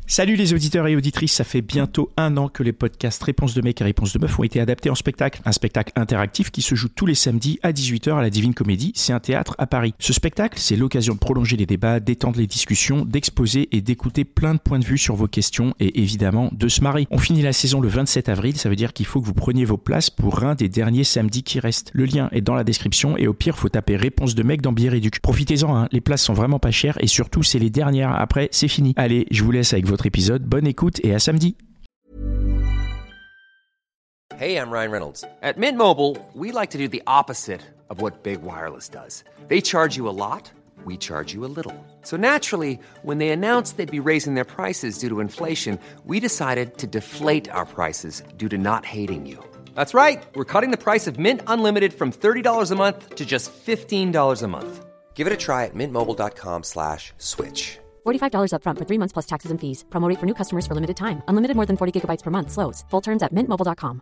Salut les auditeurs et auditrices, ça fait bientôt 1 an que les podcasts Réponse de mec et Réponse de meuf ont été adaptés en spectacle. Un spectacle interactif qui se joue tous les samedis à 18h à la Divine Comédie, c'est un théâtre à Paris. Ce spectacle, c'est l'occasion de prolonger les débats, d'étendre les discussions, d'exposer et d'écouter plein de points de vue sur vos questions et évidemment de se marrer. On finit la saison le 27 avril, ça veut dire qu'il faut que vous preniez vos places pour un des derniers samedis qui restent. Le lien est dans la description et au pire, faut taper Réponse de mec dans Bière et Duc. Profitez-en, hein, les places sont vraiment pas chères et surtout c'est les dernières, après c'est fini. Allez, je vous laisse avec votre épisode, bonne écoute et à samedi. Hey, I'm Ryan Reynolds. At Mint Mobile, we like to do the opposite of what Big Wireless does. They charge you a lot, we charge you a little. So naturally, when they announced they'd be raising their prices due to inflation, we decided to deflate our prices due to not hating you. That's right. We're cutting the price of Mint Unlimited from $30 a month to just $15 a month. Give it a try at mintmobile.com/switch. $45 up front for 3 months plus taxes and fees. Promo rate for new customers for limited time. Unlimited more than 40 gigabytes per month. Slows full terms at mintmobile.com.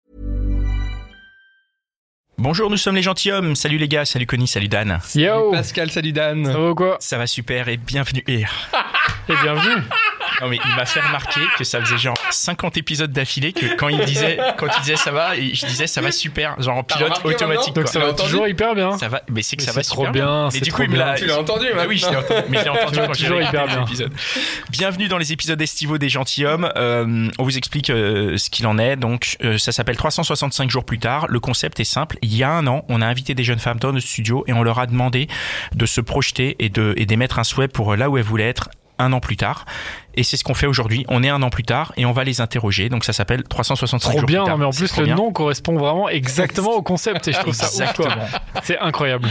Bonjour, nous sommes les gentilshommes. Salut les gars, salut Connie, salut Dan. Yo Salut Pascal, salut Dan. Ça va ou quoi? Ça va super et bienvenue. Et bienvenue. Non mais il m'a fait remarquer que ça faisait genre 50 épisodes d'affilée que quand il disait ça va, et je disais ça va super, genre en pilote automatique. Donc ça va toujours hyper bien. Ça va, mais c'est que mais ça va c'est super trop bien. Mais C'est du coup trop il me l'a. bien. Tu l'as entendu, Bah oui, je l'ai entendu, mais je l'ai entendu quand toujours j'ai hyper écouté bien. l'épisode. Bienvenue dans les épisodes estivaux des gentilshommes. On vous explique ce qu'il en est. Donc ça s'appelle 365 jours plus tard. Le concept est simple. Il y a 1 an, on a invité des jeunes femmes dans notre studio et on leur a demandé de se projeter et d'émettre un souhait pour là où elles voulaient être 1 an plus tard. Et c'est ce qu'on fait aujourd'hui. On est 1 an plus tard et on va les interroger. Donc ça s'appelle 365 Trop jours bien, plus tard. mais en C'est plus trop le bien. nom correspond vraiment exactement au concept et je trouve ça ouf, quoi. C'est incroyable.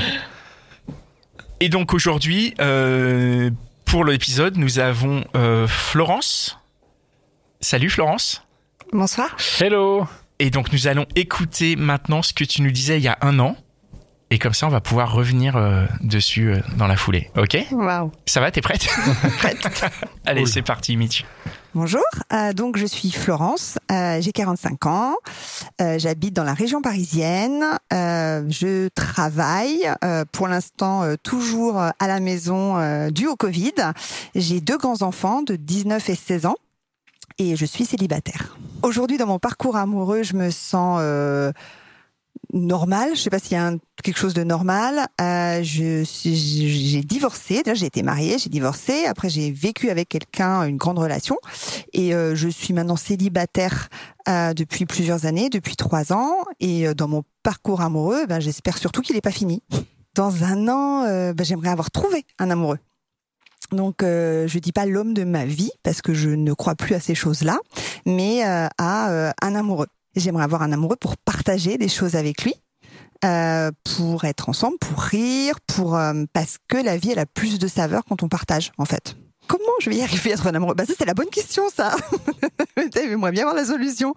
Et donc aujourd'hui, pour l'épisode, nous avons Florence. Salut Florence. Bonsoir. Hello. Et donc nous allons écouter maintenant ce que tu nous disais il y a 1 an. Et comme ça, on va pouvoir revenir dessus dans la foulée. Ok ? Waouh. Ça va, t'es prête ? Prête. Allez, Cool. c'est parti, Mitch. Bonjour. Donc je suis Florence. J'ai 45 ans. J'habite dans la région parisienne. Je travaille pour l'instant toujours à la maison dû au Covid. J'ai 2 grands enfants de 19 et 16 ans. Et je suis célibataire. Aujourd'hui, dans mon parcours amoureux, je me sens normal. Je sais pas s'il y a quelque chose de normal. J'ai divorcé. Déjà, j'ai été mariée, j'ai divorcé. Après, j'ai vécu avec quelqu'un une grande relation. Et je suis maintenant célibataire depuis plusieurs années, depuis 3 ans. Et dans mon parcours amoureux, j'espère surtout qu'il n'est pas fini. Dans 1 an, j'aimerais avoir trouvé un amoureux. Donc, je dis pas l'homme de ma vie parce que je ne crois plus à ces choses-là, mais à un amoureux. J'aimerais avoir un amoureux pour partager des choses avec lui, pour être ensemble, pour rire, parce que la vie elle a plus de saveur quand on partage en fait. Comment je vais y arriver à être un amoureux ? Ça c'est la bonne question ça. J'aimerais bien avoir la solution.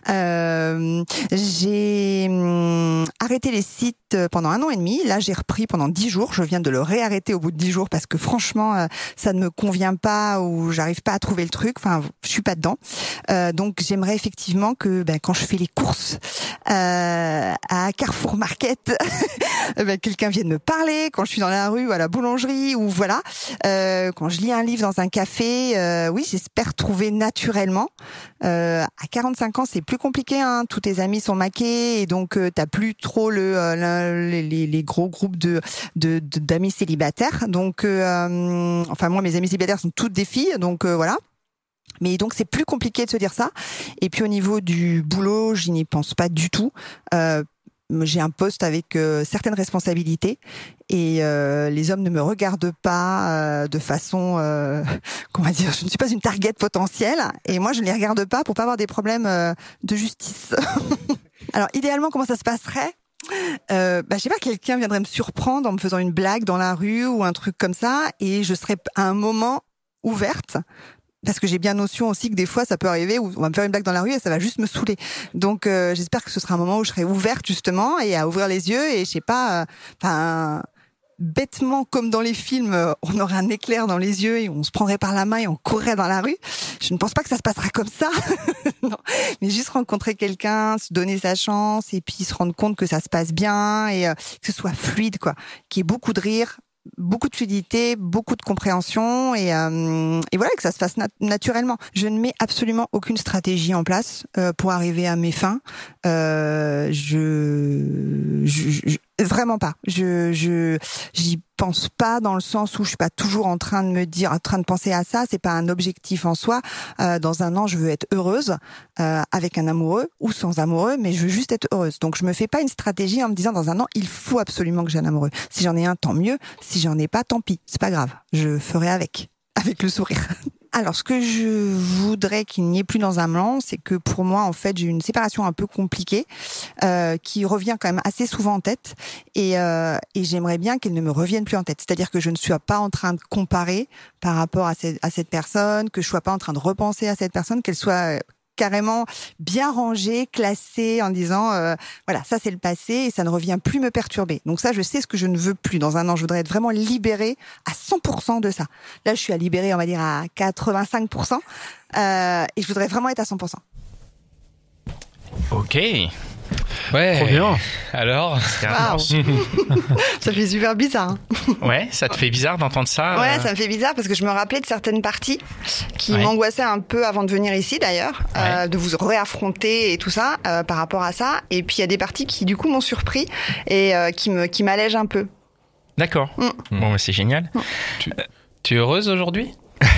J'ai arrêté les sites pendant 1 an et demi. Là j'ai repris pendant 10 jours. Je viens de le réarrêter au bout de 10 jours parce que franchement ça ne me convient pas ou j'arrive pas à trouver le truc. Enfin je suis pas dedans. Donc j'aimerais effectivement que quand je fais les courses à Carrefour Market, quelqu'un vienne me parler. Quand je suis dans la rue ou à la boulangerie ou voilà. Quand je lis un livre dans un café, oui, j'espère trouver naturellement. À 45 ans, c'est plus compliqué, hein. Tous tes amis sont maqués et donc t'as plus trop les gros groupes d'amis célibataires. Donc, moi, mes amis célibataires sont toutes des filles, donc voilà. Mais donc c'est plus compliqué de se dire ça. Et puis au niveau du boulot, je n'y pense pas du tout. J'ai un poste avec certaines responsabilités et les hommes ne me regardent pas de façon, comment dire, je ne suis pas une target potentielle et moi je ne les regarde pas pour pas avoir des problèmes de justice. Alors idéalement comment ça se passerait ? Je sais pas, quelqu'un viendrait me surprendre en me faisant une blague dans la rue ou un truc comme ça et je serais à un moment ouverte. Parce que j'ai bien notion aussi que des fois ça peut arriver où on va me faire une blague dans la rue et ça va juste me saouler. Donc j'espère que ce sera un moment où je serai ouverte justement et à ouvrir les yeux et je sais pas, bêtement comme dans les films, on aurait un éclair dans les yeux et on se prendrait par la main et on courrait dans la rue. Je ne pense pas que ça se passera comme ça. Non. Mais juste rencontrer quelqu'un, se donner sa chance et puis se rendre compte que ça se passe bien et que ce soit fluide quoi, qu'il y ait beaucoup de rire. beaucoup de fluidité, beaucoup de compréhension et voilà, que ça se fasse naturellement. Je ne mets absolument aucune stratégie en place pour arriver à mes fins. Vraiment pas. J'y pense pas dans le sens où je suis pas toujours en train de penser à ça. C'est pas un objectif en soi. Dans un an, je veux être heureuse avec un amoureux ou sans amoureux, mais je veux juste être heureuse. Donc je me fais pas une stratégie en me disant dans un an, il faut absolument que j'ai un amoureux. Si j'en ai un, tant mieux. Si j'en ai pas, tant pis. C'est pas grave. Je ferai avec le sourire. Alors, ce que je voudrais qu'il n'y ait plus dans un blanc, c'est que pour moi, en fait, j'ai une séparation un peu compliquée qui revient quand même assez souvent en tête et j'aimerais bien qu'elle ne me revienne plus en tête. C'est-à-dire que je ne sois pas en train de comparer par rapport à cette personne, que je sois pas en train de repenser à cette personne, qu'elle soit carrément bien rangée, classée en disant voilà, ça c'est le passé et ça ne revient plus me perturber. Donc ça, je sais ce que je ne veux plus. Dans un an, je voudrais être vraiment libérée à 100% de ça. Là, je suis à libérer, on va dire, à 85%. Et je voudrais vraiment être à 100%. Ok. Ouais. Trop bien. Alors Wow. Ça fait super bizarre. Ouais, ça te fait bizarre d'entendre ça Ouais, ça me fait bizarre parce que je me rappelais de certaines parties qui Ouais. m'angoissaient un peu avant de venir ici d'ailleurs, Ouais. de vous réaffronter et tout ça par rapport à ça. Et puis il y a des parties qui du coup m'ont surpris et qui m'allègent un peu. D'accord. Bon, bah, c'est génial. Tu es heureuse aujourd'hui ?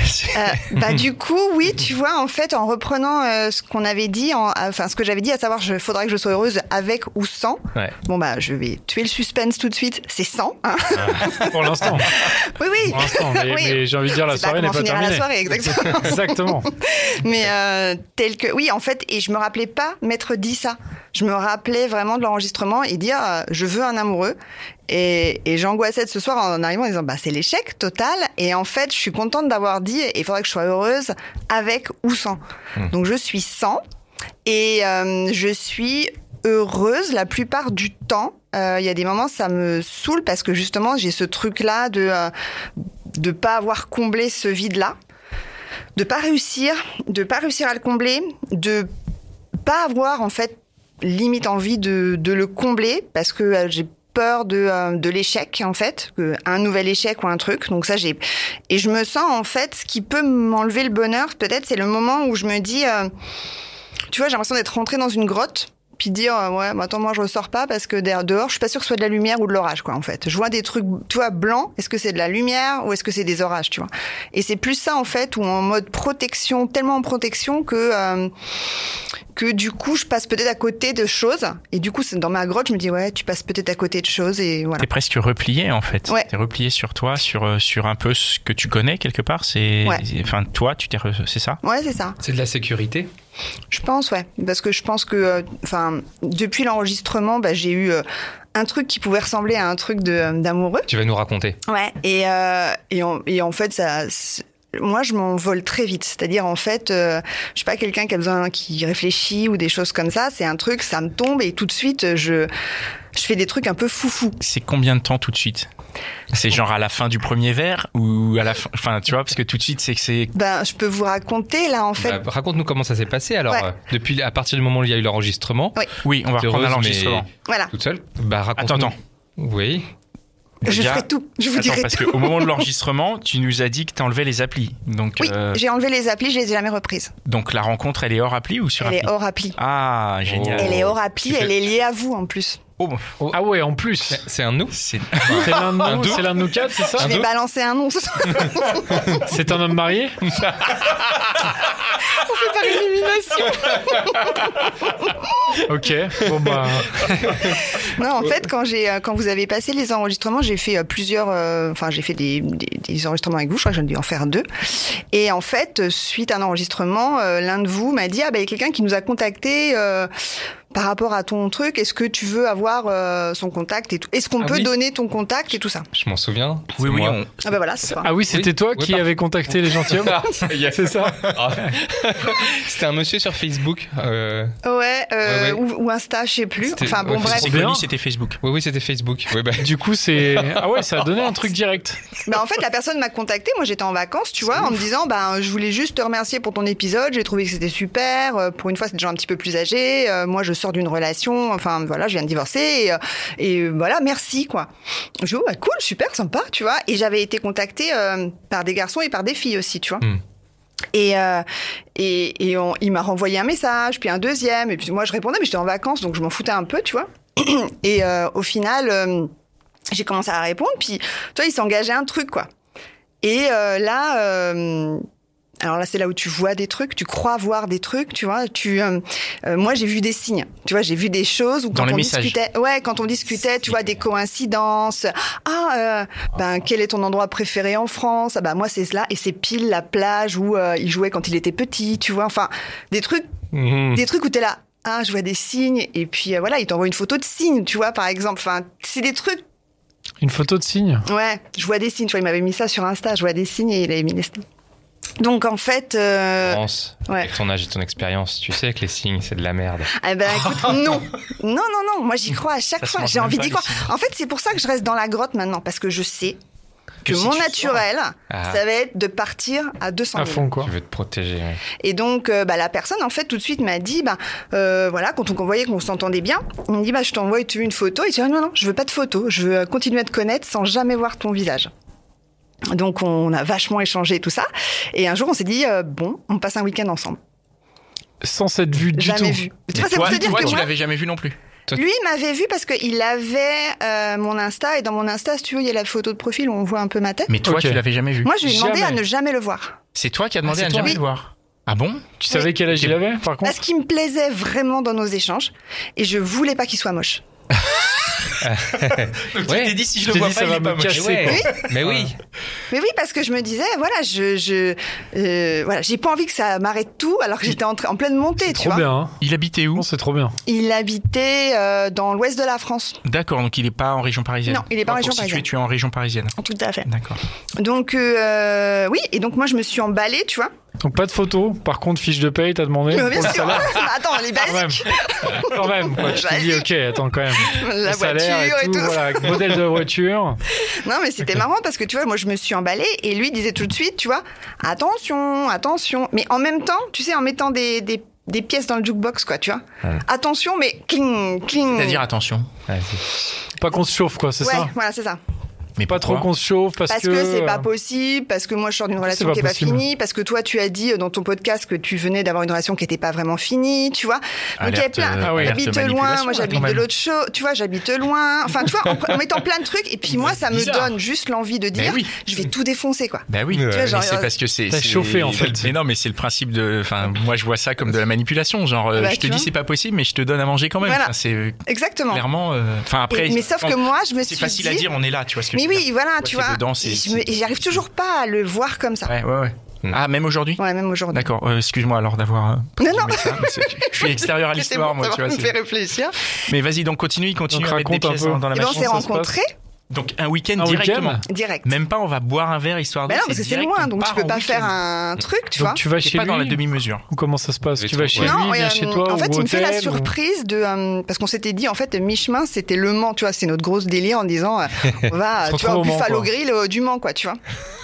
Du coup, oui, tu vois, en fait, en reprenant ce qu'on avait dit, ce que j'avais dit, à savoir, faudrait que je sois heureuse avec ou sans. Ouais. Bon, je vais tuer le suspense tout de suite. C'est sans, hein. Pour l'instant. Oui, oui. Pour l'instant. Mais, Oui. mais j'ai envie de dire, la C'est soirée n'est comment pas finir terminée. la soirée, exactement. Exactement. Mais tel que, oui, en fait, et je me rappelais pas m'être dit ça. Je me rappelais vraiment de l'enregistrement et dire, je veux un amoureux. Et j'angoissais de ce soir en arrivant en disant, c'est l'échec total. Et en fait, je suis contente d'avoir dit, il faudrait que je sois heureuse avec ou sans. Donc, je suis sans. Et je suis heureuse la plupart du temps. Il y a des moments, ça me saoule parce que justement, j'ai ce truc-là de pas avoir comblé ce vide-là. De pas réussir à le combler. De pas avoir, en fait, limite envie de le combler parce que j'ai peur de l'échec, en fait, un nouvel échec ou un truc. Donc ça, et je me sens, en fait, ce qui peut m'enlever le bonheur, peut-être, c'est le moment où je me dis, tu vois, j'ai l'impression d'être rentrée dans une grotte, puis de dire, attends, moi, je ressors pas parce que dehors, je suis pas sûre que ce soit de la lumière ou de l'orage, quoi, en fait. Je vois des trucs, tu vois, blancs. Est-ce que c'est de la lumière ou est-ce que c'est des orages, tu vois? Et c'est plus ça, en fait, ou en mode protection, tellement en protection que du coup, je passe peut-être à côté de choses. Et du coup, dans ma grotte, je me dis, ouais, tu passes peut-être à côté de choses et voilà. T'es presque replié, en fait. Ouais. T'es replié sur toi, sur un peu ce que tu connais, quelque part. Enfin, toi, c'est ça? Ouais, c'est ça. C'est de la sécurité ? Je pense, ouais. Parce que je pense que, depuis l'enregistrement, j'ai eu un truc qui pouvait ressembler à un truc d'amoureux. Tu vas nous raconter. Ouais. Et en fait, ça... Moi, je m'envole très vite. C'est-à-dire, en fait, je suis pas quelqu'un qui réfléchit ou des choses comme ça. C'est un truc, ça me tombe et tout de suite, je fais des trucs un peu foufou. C'est combien de temps tout de suite? C'est genre à la fin du premier verre ou à la fin, enfin, tu vois, parce que tout de suite, c'est que c'est... Je peux vous raconter, là, en fait. Raconte-nous comment ça s'est passé. Alors, Ouais. à partir du moment où il y a eu l'enregistrement, Oui, on va t'es reprendre heureuse, l'enregistrement. Voilà. toute seule. Raconte-nous. Attends. Oui. Je Déjà- ferai tout. Je vous Attends, dirai parce tout. qu'au moment de l'enregistrement, tu nous as dit que t'enlevais les applis. Donc, Oui, j'ai enlevé les applis, je les ai jamais reprises. donc la rencontre, elle est hors appli ou sur Elle appli? est hors appli. Ah, génial. Elle est hors appli, Tu fais- elle est liée à vous, en plus. Oh, Ah ouais, en plus. C'est un nous. c'est... C'est l'un de Un nous, doux. c'est l'un de nous quatre, c'est ça? Je vais balancer un nom ce soir. C'est un homme marié? Par élimination. Ok. Bon bah. Non, en fait, quand vous avez passé les enregistrements, j'ai fait plusieurs... j'ai fait des enregistrements avec vous. Je crois que j'en ai dû en faire 2. Et en fait, suite à un enregistrement, l'un de vous m'a dit, il y a quelqu'un qui nous a contacté... par rapport à ton truc, est-ce que tu veux avoir son contact et tout? Est-ce qu'on peut oui. donner ton contact et tout ça? Je m'en souviens. Oui, C'est oui, moi. Ah ben voilà, c'est ça. Ah oui, c'était Oui. toi Oui, qui parfait. avait contacté les gentilshommes? Ça y est. C'est ça? Ah. C'était un monsieur sur Facebook. Ouais, Ouais. Ou Insta, je sais plus. C'était- Enfin bon, ouais, bref. C'est bien. connu, c'était Facebook. Oui, c'était Facebook. Oui, bah, Du coup, c'est. Ah ouais, ça a donné un truc direct. En fait, la personne m'a contacté. Moi, j'étais en vacances, tu vois, en me disant, je voulais juste te remercier pour ton épisode. J'ai trouvé que c'était super. Pour une fois, c'est des gens un petit peu plus âgés. Moi, je sors d'une relation. Enfin, voilà, je viens de divorcer. Et voilà, merci, quoi. Je dis, cool, super, sympa, tu vois. Et j'avais été contactée par des garçons et par des filles aussi, tu vois. Et il m'a renvoyé un message, puis un deuxième, et puis moi je répondais, mais j'étais en vacances, donc je m'en foutais un peu, tu vois. Et au final, j'ai commencé à répondre, puis tu vois, il s'engageait un truc, quoi. Et alors là, c'est là où tu vois des trucs, tu crois voir des trucs, tu vois. Moi, j'ai vu des signes, tu vois, j'ai vu des choses où Dans les messages. quand on discutait, tu vois, des coïncidences. Quel est ton endroit préféré en France ? Moi, c'est cela, et c'est pile la plage où il jouait quand il était petit, tu vois. Enfin, des trucs où t'es là. Je vois des signes, et puis voilà, il t'envoie une photo de signe, tu vois, par exemple. Enfin, c'est des trucs. Une photo de signe. Ouais, je vois des signes. Tu vois, il m'avait mis ça sur Insta, je vois des signes et il avait mis des signes. Donc en fait, France, ouais. avec ton âge et ton expérience, tu sais que les signes, c'est de la merde. Écoute, non. Moi, j'y crois à chaque fois. J'ai envie d'y croire. En fait, c'est pour ça que je reste dans la grotte maintenant, parce que je sais que si mon tu naturel, ça va être de partir à 200 000. À fond, quoi. Tu veux te protéger. Ouais. Et donc, la personne, en fait, tout de suite m'a dit, voilà, quand on voyait qu'on s'entendait bien, il me dit, je t'envoie une photo. Et je dis, non, je veux pas de photo. Je veux continuer à te connaître sans jamais voir ton visage. Donc, on a vachement échangé et tout ça. Et un jour, on s'est dit, on passe un week-end ensemble. Sans s'être vu du tout. Jamais vu. Tu vois, c'est pour te dire que tu moi, l'avais jamais vu non plus. lui, il m'avait vu parce qu'il avait mon Insta. Et dans mon Insta, si tu veux, il y a la photo de profil où on voit un peu ma tête. Mais toi, Ok. tu l'avais jamais vu. Moi, je lui ai demandé Jamais. à ne jamais le voir. C'est toi qui as demandé Ah, à c'est ne toi. jamais Oui. le voir. Ah bon ? Tu savais quel âge il avait, par contre Parce qu'il me plaisait vraiment dans nos échanges. Et je voulais pas qu'il soit moche. Donc Ouais. tu t'es dit, si je Tu le t'es vois dit, pas, ça il va est pas me moche. casser, Ouais. quoi. Mais oui. Mais oui, parce que je me disais, voilà, voilà, j'ai pas envie que ça m'arrête tout alors que j'étais en pleine montée, tu Trop vois. bien, hein. Il habitait où ? Non, c'est trop bien. Il habitait dans l'ouest de la France. D'accord, donc il est pas en région parisienne. Non, il est pas en région Pour situer, parisienne. tu es en région parisienne. Tout à fait. D'accord. Donc, oui, et donc moi, je me suis emballée, tu vois. Donc pas de photo. Par contre, fiche de paye, t'as demandé Bien pour le sûr. salaire. Attends, les Quand même. basiques. Quand même. Quoi. Tu te dis, ok, attends quand même. La Le salaire voiture et tout. Voilà, modèle de voiture. Non, mais c'était marrant parce que tu vois, moi je me suis emballée et lui disait tout de suite, tu vois, attention. Mais en même temps, tu sais, en mettant des pièces dans le jukebox, quoi, tu vois. Ouais. Attention, mais cling, cling. C'est-à-dire attention. Ouais, Pas qu'on se chauffe, quoi, c'est Ouais, ça. voilà, c'est ça. Mais Pas trop qu'on se chauffe parce que c'est pas possible, parce que moi je sors d'une relation pas qui est pas possible. finie, parce que toi tu as dit dans ton podcast que tu venais d'avoir une relation qui était pas vraiment finie, tu vois. Donc il y a Alerte, plein. ah oui. J'habite alerte loin, manipulation, moi là, j'habite quand de même. l'autre chose, tu vois, j'habite loin. Enfin, tu vois, en mettant plein de trucs. Et puis moi, ça me bizarre. donne juste l'envie de dire, oui. je vais tout défoncer, quoi. Bah oui, Ouais. Tu vois, genre, mais c'est parce que c'est. T'as c'est- chauffé, en fait. Mais non, mais c'est le principe de. Enfin, moi, je vois ça comme de la manipulation. Genre, Bah, je tu te dis vois. c'est pas possible, mais je te donne à manger quand même. Voilà. Enfin, c'est Exactement. clairement. Enfin, après. Mais sauf que moi, je me c'est suis facile dit. à dire. On est là, tu vois ce que Mais je veux oui, dire. voilà, Toi, tu t'es vois. dedans, Et j'arrive toujours pas à le voir comme ça. Ouais. Ah, même aujourd'hui. Ouais, même aujourd'hui. D'accord. Excuse-moi alors d'avoir. Non, non. mais ça, mais je suis extérieur à C'est l'histoire, bon, moi, ça tu vois. me c'est- fait réfléchir. Mais vas-y, donc continue, il continue Donc, à mettre des raconte un pièces peu. dans la Et ben, on machine. s'est ça se rencontrés Donc un week-end Un directement. week-end direct. Même pas, on va boire un verre histoire de. Mais non, parce que c'est direct, loin, on donc tu part peux en pas week-end. faire un truc, tu vois. Donc tu vas C'est chez pas dans la lui demi-mesure. ou comment ça se passe Les Tu vas trucs, chez ouais. lui, Non, il vient chez toi en fait, ou il me fait la hôtel, ou- surprise de parce qu'on s'était dit en fait mi-chemin, c'était Le Mans, tu vois, c'est notre grosse délire en disant on va Se tu vois retrouve au au Mans, Buffalo quoi. Grill du Mans, quoi, tu vois.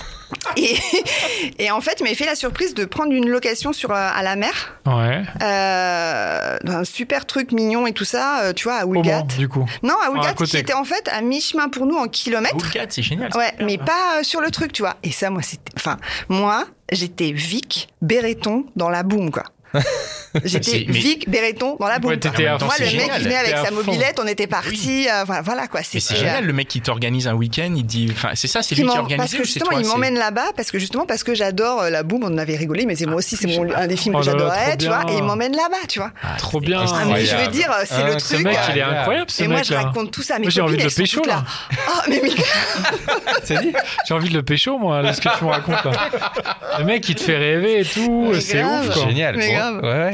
Et en fait, il m'avait fait la surprise de prendre une location à la mer, Ouais. un super truc mignon et tout ça, tu vois, à Au Oulgat. Mans, du coup. Non, à à Oulgat, côté. qui était en fait à mi-chemin pour nous en kilomètres. Oulgat, c'est génial. Ouais, mais pas sur le truc, tu vois. Et ça, moi, j'étais Vic Béreton dans la boum, quoi. J'étais Mais- Vic Béreton dans la boum. Ouais, t'étais quoi. à fond. Moi, le c'est mec, génial. il venait avec T'étais sa à fond. mobilette, on était partis, voilà quoi. Mais c'est génial, le mec qui t'organise un week-end, il dit. Enfin, c'est ça, c'est lui qui organise. Parce que justement, il m'emmène là-bas, parce que j'adore la boum, on en avait rigolé, mais c'est moi aussi, c'est un des films Oh que là là, j'adorais, trop tu vois, bien. et il m'emmène là-bas, tu vois. Trop bien. Ah, mais je veux dire, c'est le Ce truc. mec, il est incroyable. incroyable, ce Et moi, mec je là. raconte tout ça à mes Moi, j'ai envie copines, de le elles sont pécho, toutes là. Oh, mais J'ai envie de le pécho, moi, là, ce que tu me racontes là. Le mec, il te fait rêver et tout, Mais c'est grave. ouf, quoi. Génial. Mais Bon, grave. Ouais.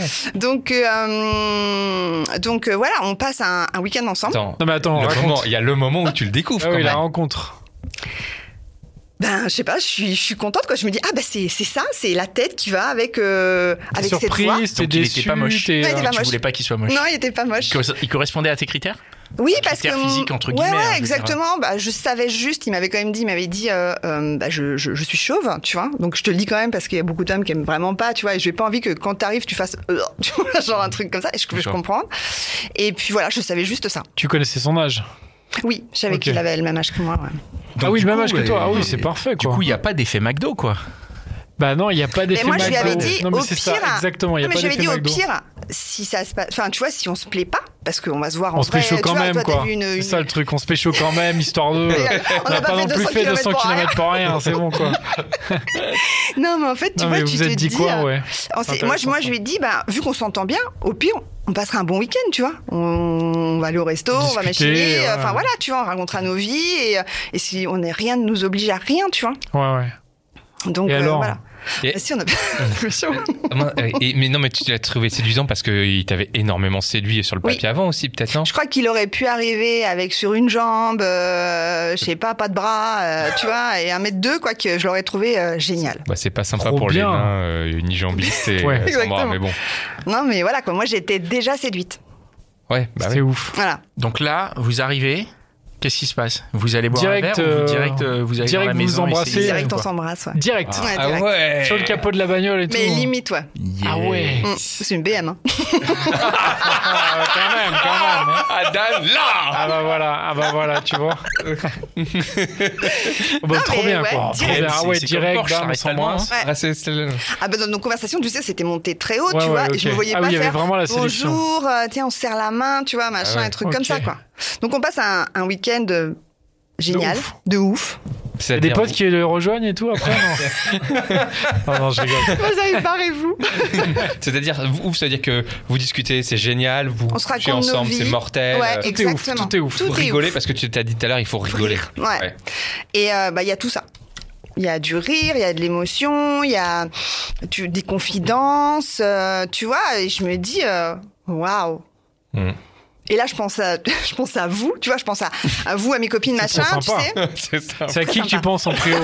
Donc voilà, on passe un week-end ensemble. Attends. Non, mais attends, Le raconte. moment- Il y a le moment où tu le découvres Ah quand oui, la même. rencontre. Ben, je sais pas, je suis contente quoi. Je me dis c'est ça, c'est la tête qui va avec cette voix. Surprise, t'es Donc, il déçu. était pas moche. Non, il était pas Tu moche. voulais pas qu'il soit moche. Non, il était pas moche. Il correspondait à tes critères? Oui, parce que Critères physiques, entre guillemets, hein, je veux dire. exactement. Bah, je savais juste. Il m'avait dit, je suis chauve, tu vois. Donc je te le dis quand même parce qu'il y a beaucoup d'hommes qui aiment vraiment pas, tu vois. Et j'ai pas envie que quand t'arrives, tu fasses, tu vois, genre un truc comme ça. Et je comprends. Et puis voilà, je savais juste ça. Tu connaissais son âge? Oui, je savais qu'il avait le même âge que moi. Ouais. Donc, le même âge que toi. Ah oui, c'est parfait, quoi. Du coup, il y a pas d'effet McDo, quoi. Bah non, il n'y a pas d'effet Mais moi, McDo. je lui avais dit, non, mais au c'est pire, ça, exactement, il n'y a mais pas je lui avais d'effet dit, McDo. au pire, si ça se passe, enfin, tu vois, si on se plaît pas, parce qu'on va se voir en On se vrai, pécho tu quand vois, même, toi, t'as quoi. vu C'est ça le truc, on se pécho quand même, histoire de. On n'a pas non plus fait 200 km pour rien, c'est bon, quoi. Non, mais en fait, tu Non, vois, mais tu vous te êtes dit dis, quoi, ouais. moi, je lui ai dit, vu qu'on s'entend bien, au pire, on passera un bon week-end, tu vois. On va aller au resto, on va Discuter, machiner, ouais. enfin voilà, tu vois, on racontera nos vies et si on n'est rien ne nous oblige à rien, tu vois. Ouais. Donc Et alors voilà. Et- Bah, si, on a Mais non, mais tu l'as trouvé séduisant parce qu'il t'avait énormément séduit sur le papier avant aussi, peut-être, non? Je crois qu'il aurait pu arriver avec sur une jambe, je sais pas de bras, tu vois, et 1m2, quoi, que je l'aurais trouvé génial. Bah, c'est pas sympa Trop pour bien. les nains unijambistes et Ouais. sans bras, Exactement. mais bon. Non, mais voilà, quoi, moi j'étais déjà séduite. Ouais, bah C'est oui. ouf. Voilà. Donc là, vous arrivez. Qu'est-ce qui se passe? Vous allez boire Direct, un verre ou vous vous allez direct dans la vous maison embrassez. essayer, Direct, on quoi. s'embrasse, ouais. Direct. Ouais, Ah direct. ouais. Sur le capot de la bagnole et tout. Mais limite, ouais. Yeah. Ah ouais. C'est une BM, hein. Ah, quand même. Hein. Ah, Dan, là! Ah bah voilà, tu vois. Bon, trop mais bien, ouais, quoi. Trop direct. bien. Ah ouais, C'est comme direct, Porsche, ça bam, on reste tellement, s'embrasse. Ouais. Ah, c'est- Ah bah dans nos conversations, tu sais, c'était monté très haut, Ouais, tu vois, ouais, et je me ok. voyais Ah pas oui, il y avait faire vraiment la séduction. bonjour, tiens, on se serre la main, tu vois, machin, Ah ouais. un truc Ok. comme ça, quoi. Donc on passe un week-end génial, ouf. de ouf. Il y a des potes qui le rejoignent et tout après, non? Oh non, je rigole. Vous avez barrez-vous. C'est-à-dire, c'est-à-dire que vous discutez, c'est génial, vous On se couchez raconte nos ensemble, vies. c'est mortel. Ouais, Tout est ouf, exactement. tout est ouf. Faut rigoler parce que tu t'as dit tout à l'heure, il faut rigoler. Ouais. Et il y a tout ça. Il y a du rire, il y a de l'émotion, il y a des confidences, tu vois, et je me dis, waouh. Mm. Et là, je pense à vous, tu vois, je pense à vous, à mes copines, C'est machin, trop tu sympa. sais. C'est ça. C'est à qui que tu penses en trio?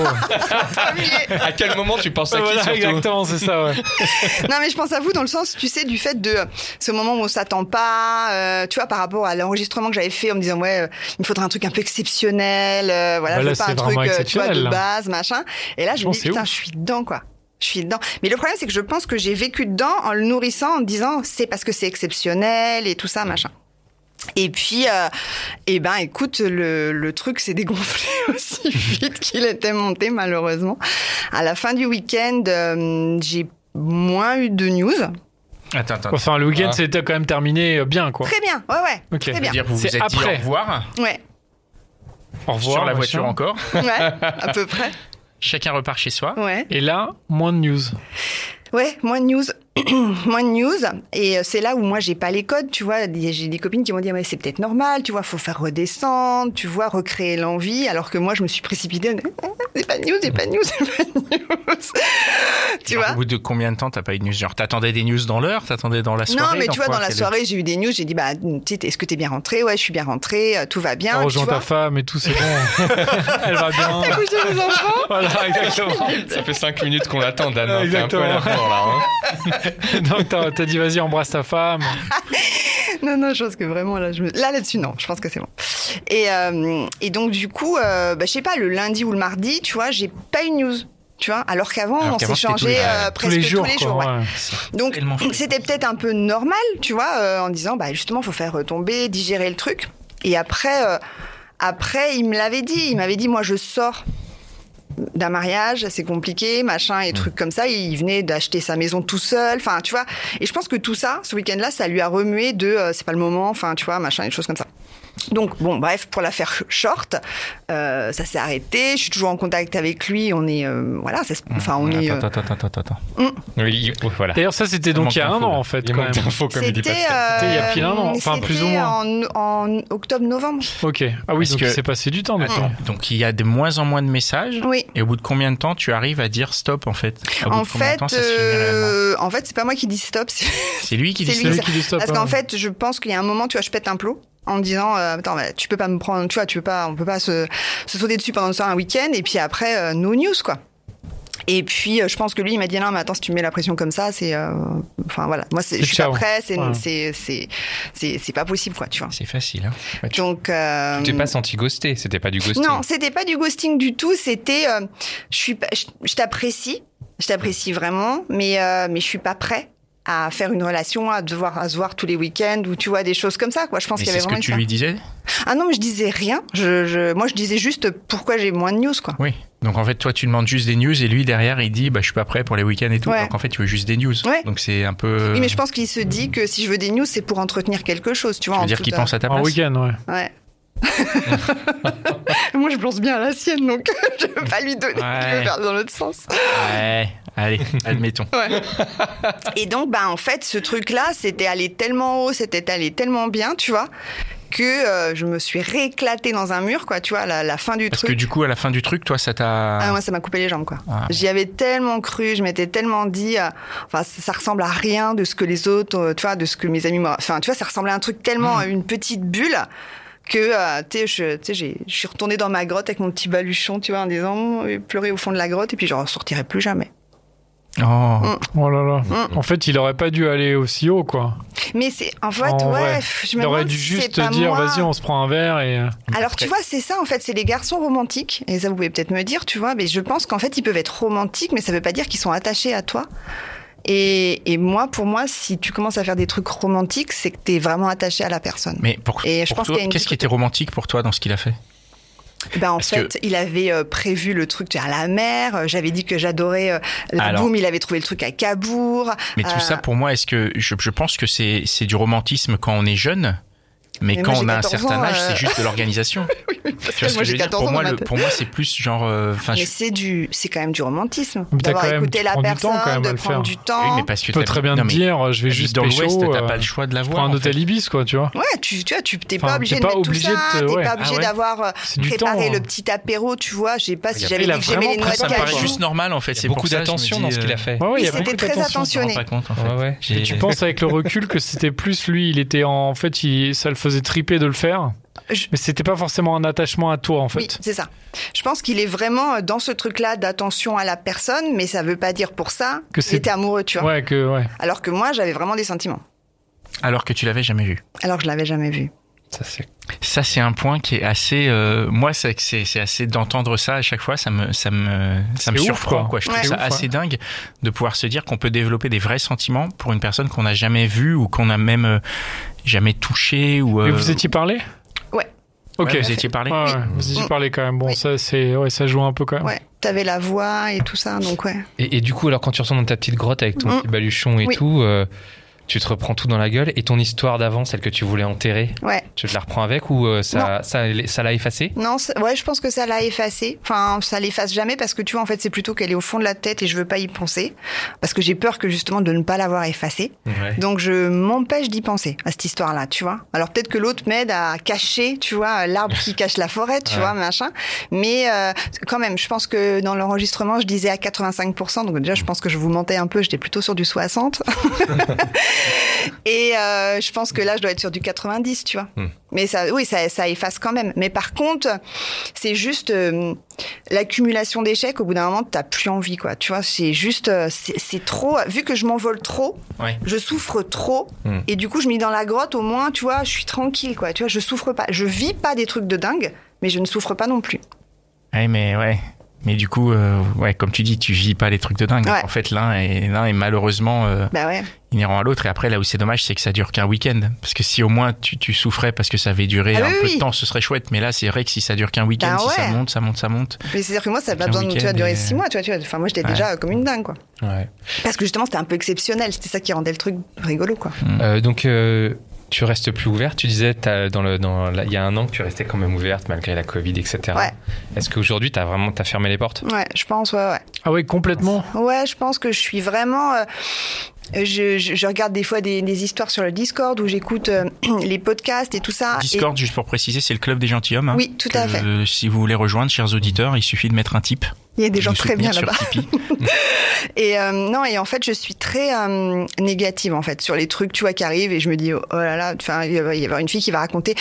À quel moment tu penses à qui Voilà, surtout? exactement, c'est ça, ouais. Non, mais je pense à vous dans le sens, tu sais, du fait de ce moment où on s'attend pas, tu vois, par rapport à l'enregistrement que j'avais fait en me disant, ouais, il me faudrait un truc un peu exceptionnel, voilà, Bah je là, veux pas c'est un truc, vraiment tu vois, de exceptionnel, là. base, machin. Et là, je me pense dis, que c'est putain, ouf. je suis dedans, quoi. Je suis dedans. Mais le problème, c'est que je pense que j'ai vécu dedans en le nourrissant, en me disant, c'est parce que c'est exceptionnel et tout ça, machin. Et puis, écoute, le truc s'est dégonflé aussi vite qu'il était monté, malheureusement. À la fin du week-end, j'ai moins eu de news. Attends. Enfin, le week-end, c'était quand même terminé bien, quoi. Très bien, ouais, Ok. très bien. C'est-à-dire vous vous C'est êtes dit après. au revoir Ouais, Au revoir. sur la machin. voiture encore. ouais, à peu près, Chacun repart chez soi. ouais. Et là, moins de news. Ouais, moins de news. Moins de news. Et c'est là où moi, j'ai pas les codes, tu vois. J'ai des copines qui m'ont dit, mais c'est peut-être normal, tu vois, faut faire redescendre, tu vois, recréer l'envie. Alors que moi, je me suis précipitée. C'est pas de news, c'est pas de news, c'est pas de news. Tu Alors, vois? au bout de combien de temps t'as pas eu de news? Genre, t'attendais des news dans l'heure? T'attendais dans la soirée? Non, mais tu vois, quoi, dans la quelle- soirée, j'ai eu des news, j'ai dit, bah, tu sais, est-ce que t'es bien rentrée? Ouais, je suis bien rentrée, tout va bien. T'as tu rejoint vois. ta femme et tout, c'est bon. Elle va bien. T'as couché les enfants? Voilà, exactement. Ça fait 5 minutes qu'on l'attend, Dan. hein. T'es un peu Exactement. à la mort, là. Hein. Donc, t'as dit, vas-y, embrasse ta femme. Non, je pense que vraiment, là-dessus, non, je pense que c'est bon. Et donc, du coup, je sais pas, le lundi ou le mardi, tu vois, j'ai pas eu de news. Tu vois, alors qu'avant, Alors on qu'avant, c'était s'échangeait tous les- presque tous les jours. quoi, Ouais. ouais. Donc, tellement fou. c'était peut-être un peu normal, tu vois, en disant, bah, justement, faut faire retomber, digérer le truc. Et après, il me l'avait dit. Il m'avait dit, moi, je sors d'un mariage, c'est compliqué, machin, et trucs comme ça. Il venait d'acheter sa maison tout seul, enfin, tu vois. Et je pense que tout ça, ce week-end-là, ça lui a remué de, c'est pas le moment, enfin, tu vois, machin, et des choses comme ça. Donc, bon, bref, pour la faire short, ça s'est arrêté. Je suis toujours en contact avec lui. On est, voilà, on est. Attends. Oui, voilà. D'ailleurs, ça, c'était donc il y a un an, en fait, Il quand manque même. d'infos, comme il dit C'était Pascal. C'était il y a pile un an, enfin, plus ou moins. en octobre-novembre. Ok. Ah oui, Parce donc que- il s'est passé du temps, maintenant. Donc il y a de moins en moins de messages. Oui. Et au bout de combien de temps tu arrives à dire stop en fait? Au bout En de combien de fait, temps ça se finit réellement c'est pas moi qui dis stop. C'est lui qui dit c'est stop. lui. qui dit stop, Parce hein. qu'en fait, je pense qu'il y a un moment, tu vois, je pète un plot. en me disant attends, tu peux pas me prendre, tu vois, on peut pas se sauter dessus pendant un week-end et puis après no news quoi. Et puis je pense que lui il m'a dit non mais attends, si tu mets la pression comme ça c'est enfin voilà, moi je suis pas prêt, c'est pas possible quoi, tu vois. C'est facile hein. Donc tu t'es pas senti ghosté, c'était pas du ghosting. Non, c'était pas du ghosting du tout, c'était je t'apprécie vraiment mais je suis pas prêt à faire une relation, à se voir tous les week-ends ou tu vois des choses comme ça quoi. Je pense qu'il y avait vraiment. C'est ce que tu lui disais ? Ah non, mais je disais rien. Moi je disais juste pourquoi j'ai moins de news quoi. Oui. Donc en fait toi tu demandes juste des news et lui derrière il dit je suis pas prêt pour les week-ends et tout. Ouais. Donc en fait tu veux juste des news. Ouais. Donc c'est un peu. Oui mais je pense qu'il se dit que si je veux des news c'est pour entretenir quelque chose, tu vois. Tu veux dire qu'il pense à ta place. Un week-end ouais. Ouais. Moi je pense bien à la sienne donc je veux pas lui donner, je veux faire dans l'autre sens. Ouais, allez, admettons. Ouais. Et donc en fait ce truc là c'était allé tellement haut, c'était allé tellement bien, tu vois, que je me suis rééclatée dans un mur quoi, tu vois, la fin du truc. Parce que du coup à la fin du truc toi ça t'a... moi ça m'a coupé les jambes quoi. J'y avais tellement cru, je m'étais tellement dit enfin ça ressemble à rien de ce que les autres tu vois, de ce que mes amis enfin tu vois, ça ressemblait à un truc tellement une petite bulle que je suis retournée dans ma grotte avec mon petit baluchon, tu vois, en disant pleurer au fond de la grotte et puis je ressortirai plus jamais. Oh là là. En fait, il aurait pas dû aller aussi haut, quoi. Mais c'est en fait, je me il aurait dû juste dire vas-y, on se prend un verre et. Alors tu vois, c'est ça en fait, c'est les garçons romantiques et ça vous pouvez peut-être me dire, tu vois, mais je pense qu'en fait ils peuvent être romantiques, mais ça veut pas dire qu'ils sont attachés à toi. Et pour moi, si tu commences à faire des trucs romantiques, c'est que t'es vraiment attaché à la personne. Mais pour toi, qu'est-ce qui était romantique pour toi dans ce qu'il a fait ? Il avait prévu le truc à la mer. J'avais dit que j'adorais la boum. Il avait trouvé le truc à Cabourg. Mais tout ça, pour moi, est-ce que je pense que c'est du romantisme quand on est jeune. Mais quand on a un certain âge, c'est juste de l'organisation. Oui, parce que moi j'ai 14 ans. Pour moi, c'est plus genre. Mais c'est quand même du romantisme. D'avoir écouté la personne, de prendre du temps. Oui, mais parce que tu peux très bien te dire, je vais juste dans l'Ouest, t'as pas le choix de l'avoir. Prends un hôtel Ibis, quoi, tu vois. Ouais, tu t'es pas obligé de mettre tout ça. T'es pas obligé d'avoir préparé le petit apéro, tu vois. Je sais pas si j'avais dit que j'aimais les noix de cajou. Ça paraît juste normal, en fait. C'est beaucoup d'attention dans ce qu'il a fait. Oui, c'était très attentionné. Et tu penses avec le recul que c'était plus lui, il était en fait, ça le faisait triper de le faire. Mais c'était pas forcément un attachement à toi en fait. Oui, c'est ça. Je pense qu'il est vraiment dans ce truc-là d'attention à la personne, mais ça veut pas dire pour ça qu'il était amoureux, tu vois. Ouais. Alors que moi, j'avais vraiment des sentiments. Alors que tu l'avais jamais vu. Alors que je l'avais jamais vu. Ça c'est un point qui est assez. Moi, c'est assez d'entendre ça à chaque fois. Ça me surprend quoi. Je trouve ça assez dingue de pouvoir se dire qu'on peut développer des vrais sentiments pour une personne qu'on n'a jamais vue ou qu'on n'a même jamais touchée ou. Mais vous étiez parlé ? Ouais. Ok. Vous étiez parlé. Ouais, vous étiez parlé quand même. Bon, ça ça joue un peu quand même. Ouais. T'avais la voix et tout ça, donc ouais. Et du coup, alors quand tu ressors dans ta petite grotte avec ton petit baluchon et tout. Tu te reprends tout dans la gueule et ton histoire d'avant, celle que tu voulais enterrer, tu te la reprends avec ou ça l'a effacée ? Non, je pense que ça l'a effacée. Enfin, ça l'efface jamais parce que tu vois, en fait, c'est plutôt qu'elle est au fond de la tête et je veux pas y penser parce que j'ai peur que justement de ne pas l'avoir effacée. Ouais. Donc je m'empêche d'y penser à cette histoire-là, tu vois. Alors peut-être que l'autre m'aide à cacher, tu vois, l'arbre qui cache la forêt, tu vois, machin. Mais quand même, je pense que dans l'enregistrement, je disais à 85%. Donc déjà, je pense que je vous mentais un peu. J'étais plutôt sur du 60. Et je pense que là, je dois être sur du 90, tu vois. Mais ça efface quand même. Mais par contre, c'est juste l'accumulation d'échecs. Au bout d'un moment, t'as plus envie, quoi. Tu vois, c'est juste, c'est trop. Vu que je m'envole trop, je souffre trop. Et du coup, je me dis dans la grotte, au moins, tu vois, je suis tranquille, quoi. Tu vois, je souffre pas. Je vis pas des trucs de dingue, mais je ne souffre pas non plus. Ouais, mais ouais. Mais du coup, comme tu dis, tu vis pas les trucs de dingue. Ouais. En fait, l'un est malheureusement inhérent à l'autre. Et après, là où c'est dommage, c'est que ça dure qu'un week-end. Parce que si au moins tu souffrais parce que ça avait duré un peu de temps, ce serait chouette. Mais là, c'est vrai que si ça dure qu'un week-end, ça monte. Mais c'est-à-dire que moi, ça n'a pas besoin de durer 6 mois. Tu vois. Enfin, moi, j'étais déjà comme une dingue, quoi. Ouais. Parce que justement, c'était un peu exceptionnel. C'était ça qui rendait le truc rigolo, quoi. Donc, tu restes plus ouverte. Tu disais, il y a un an que tu restais quand même ouverte malgré la Covid, etc. Ouais. Est-ce qu'aujourd'hui, t'as fermé les portes ? Ouais, je pense, ouais. Ah oui, complètement ? Ouais, je pense que je suis vraiment... Je regarde des fois des histoires sur le Discord où j'écoute les podcasts et tout ça. Discord, juste pour préciser, c'est le club des gentilshommes. Oui, tout à fait. Si vous voulez rejoindre, chers auditeurs, il suffit de mettre un tip. Il y a des gens très bien là-bas. Et en fait, je suis très négative en fait sur les trucs, tu vois, qui arrivent, et je me dis oh là là, enfin, il va y avoir une fille qui va raconter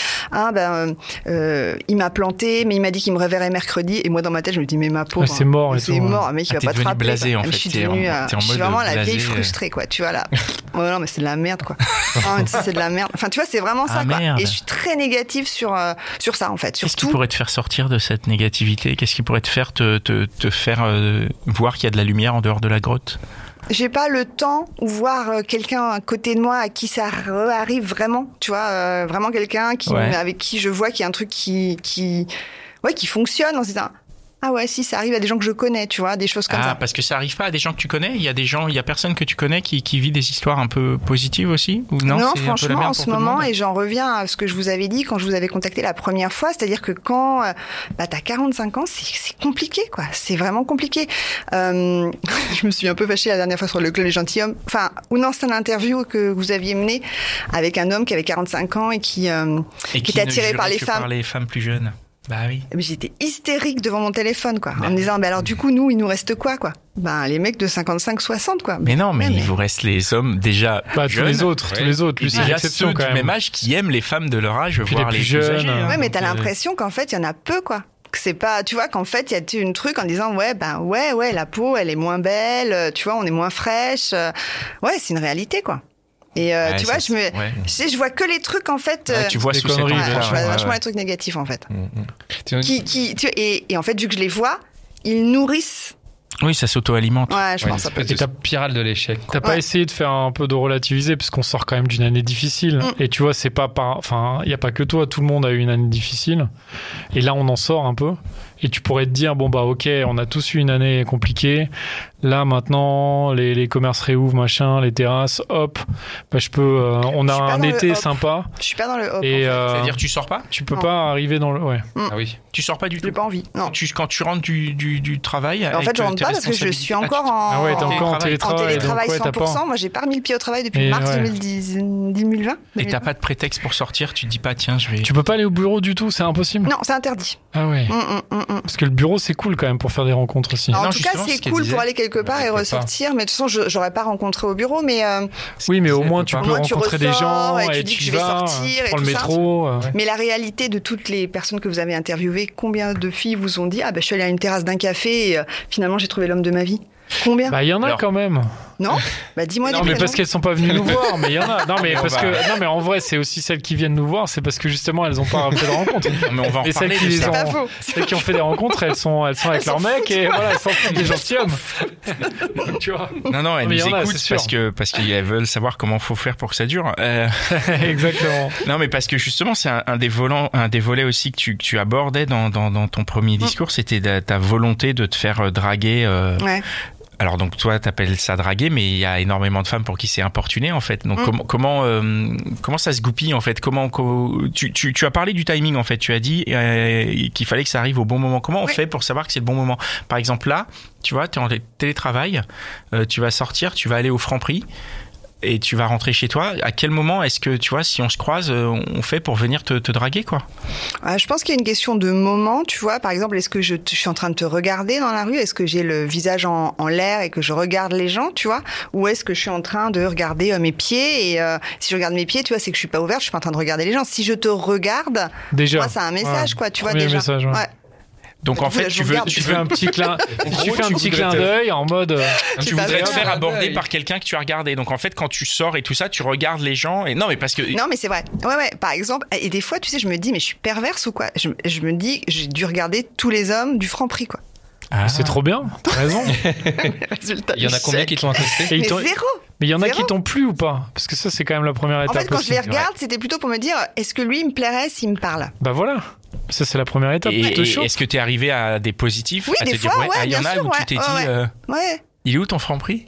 il m'a planté, mais il m'a dit qu'il me reverrait mercredi, et moi dans ma tête, je me dis mais ma pauvre, c'est mort, c'est mort, un mec il va pas te rappeler. Blasé, en fait. Je suis devenue, je suis vraiment la vieille frustrée, quoi, tu vois là. Oh non, mais c'est de la merde, quoi. C'est de la merde. Enfin, tu vois, c'est vraiment ça, quoi. Et je suis très négative sur ça, en fait. Qu'est-ce qui pourrait te faire sortir de cette négativité? Qu'est-ce qui pourrait te faire te faire voir qu'il y a de la lumière en dehors de la grotte? J'ai pas le temps ou voir quelqu'un à côté de moi à qui ça arrive vraiment, tu vois, vraiment quelqu'un avec qui je vois qu'il y a un truc qui fonctionne en se disant ah ouais, si, ça arrive à des gens que je connais, tu vois, des choses comme ça. Ah, parce que ça arrive pas à des gens que tu connais? Il y a personne que tu connais qui vit des histoires un peu positives aussi? Ou non, franchement, en ce moment, et j'en reviens à ce que je vous avais dit quand je vous avais contacté la première fois, c'est-à-dire que quand t'as 45 ans, c'est compliqué, quoi. C'est vraiment compliqué. Je me suis un peu fâchée la dernière fois sur le club des gentilshommes. Enfin, ou non, c'est une interview que vous aviez menée avec un homme qui avait 45 ans et qui était attiré par les femmes. Par les femmes plus jeunes. Bah oui. Mais j'étais hystérique devant mon téléphone, quoi, en me disant, alors du coup, nous, il nous reste quoi? Les mecs de 55-60, quoi. Mais non, mais il vous reste les hommes déjà jeunes. Tous les autres. Lui, c'est l'exception, quand même. Du même âge qui aiment les femmes de leur âge, voire les plus jeunes. Ouais, mais t'as l'impression qu'en fait, il y en a peu, quoi. C'est pas, tu vois, qu'en fait, il y a une truc en disant, ouais, la peau, elle est moins belle, tu vois, on est moins fraîche. Ouais, c'est une réalité, quoi. Et tu vois, je vois que les trucs en fait. Tu vois sous cette conneries. Je vois vachement les trucs négatifs en fait. Et en fait, vu que je les vois, ils nourrissent. Oui, ça s'auto-alimente. Ouais, je pense. C'est ta spirale de l'échec. T'as pas essayé de faire un peu de relativiser, parce qu'on sort quand même d'une année difficile. Et tu vois, c'est pas enfin, il y a pas que toi, tout le monde a eu une année difficile. Et là, on en sort un peu. Et tu pourrais te dire, ok, on a tous eu une année compliquée. Là, maintenant, les commerces réouvrent, machin, les terrasses, hop. On a un été sympa. Je suis pas dans le hop. Et c'est-à-dire, tu sors pas? Tu peux pas arriver dans le. Ouais. Ah oui. Tu sors pas du tout? J'ai pas envie. Non. Quand tu rentres du travail. En fait, je rentre pas parce que je suis encore en. Ah ouais, t'es encore en télétravail. En télétravail 100%. Moi, j'ai pas remis le pied au travail depuis mars 2020. Et t'as pas de prétexte pour sortir? Tu te dis pas, tiens, je vais. Tu peux pas aller au bureau du tout? C'est impossible? Non, c'est interdit. Ah ouais. Parce que le bureau, c'est cool quand même pour faire des rencontres aussi. En tout cas, c'est cool pour aller quelque part et ressortir. Mais de toute façon, j'aurais pas rencontré au bureau. Mais oui, mais au moins tu peux rencontrer des gens et tu dis que je vais sortir et prends le métro. Mais la réalité de toutes les personnes que vous avez interviewées, combien de filles vous ont dit je suis allée à une terrasse d'un café et finalement j'ai trouvé l'homme de ma vie? Combien? Il y en a quand même. Non? Dis-moi des Non, mais parce qu'elles sont pas venues nous voir, mais il y en a. Non, mais en vrai, c'est aussi celles qui viennent nous voir, c'est parce que justement, elles ont pas fait de rencontres. Mais on va en et celles qui ont fait des rencontres, elles sont avec leur mec et voilà, elles s'en foutent des gentilshommes. Tu vois? Non, elles nous écoutent parce qu'elles veulent savoir comment faut faire pour que ça dure. Exactement. Non, mais parce que justement, c'est un des volets aussi que tu abordais dans ton premier discours, c'était ta volonté de te faire draguer. Ouais. Alors donc toi t'appelles ça draguer, mais il y a énormément de femmes pour qui c'est importuné en fait. Donc comment ça se goupille en fait? Tu as parlé du timing en fait. Tu as dit qu'il fallait que ça arrive au bon moment. Comment on fait pour savoir que c'est le bon moment? Par exemple là, tu vois, t'es en télétravail, tu vas sortir, tu vas aller au Franprix. Et tu vas rentrer chez toi. À quel moment est-ce que, tu vois, si on se croise, on fait pour venir te draguer, quoi? Je pense qu'il y a une question de moment, tu vois. Par exemple, est-ce que je suis en train de te regarder dans la rue? Est-ce que j'ai le visage en l'air et que je regarde les gens, tu vois? Ou est-ce que je suis en train de regarder mes pieds? Et si je regarde mes pieds, tu vois, c'est que je suis pas ouverte, je suis pas en train de regarder les gens. Si je te regarde, déjà, moi, c'est un message, quoi, tu vois, déjà. Message, ouais. Donc en fait, tu fais un petit clin d'œil en mode. Tu voudrais te faire aborder par quelqu'un que tu as regardé. Donc en fait, quand tu sors et tout ça, tu regardes les gens. Et non, mais parce que. Non, mais c'est vrai. Ouais. Par exemple, et des fois, tu sais, je me dis, mais je suis perverse ou quoi? Je me dis, j'ai dû regarder tous les hommes du Franprix, quoi. C'est trop bien. T'as raison. Il y en a combien qui t'ont accosté? Mais zéro. Mais il y en a qui t'ont plu ou pas? Parce que ça, c'est quand même la première étape. En fait, quand je les regarde, c'était plutôt pour me dire, est-ce que lui, il me plairait s'il me parle? Bah voilà. Ça, c'est la première étape. Et est-ce que t'es arrivé à des positifs? Oui, des fois, ouais, il y en a où tu t'es dit. Ouais. Il est où ton Franprix?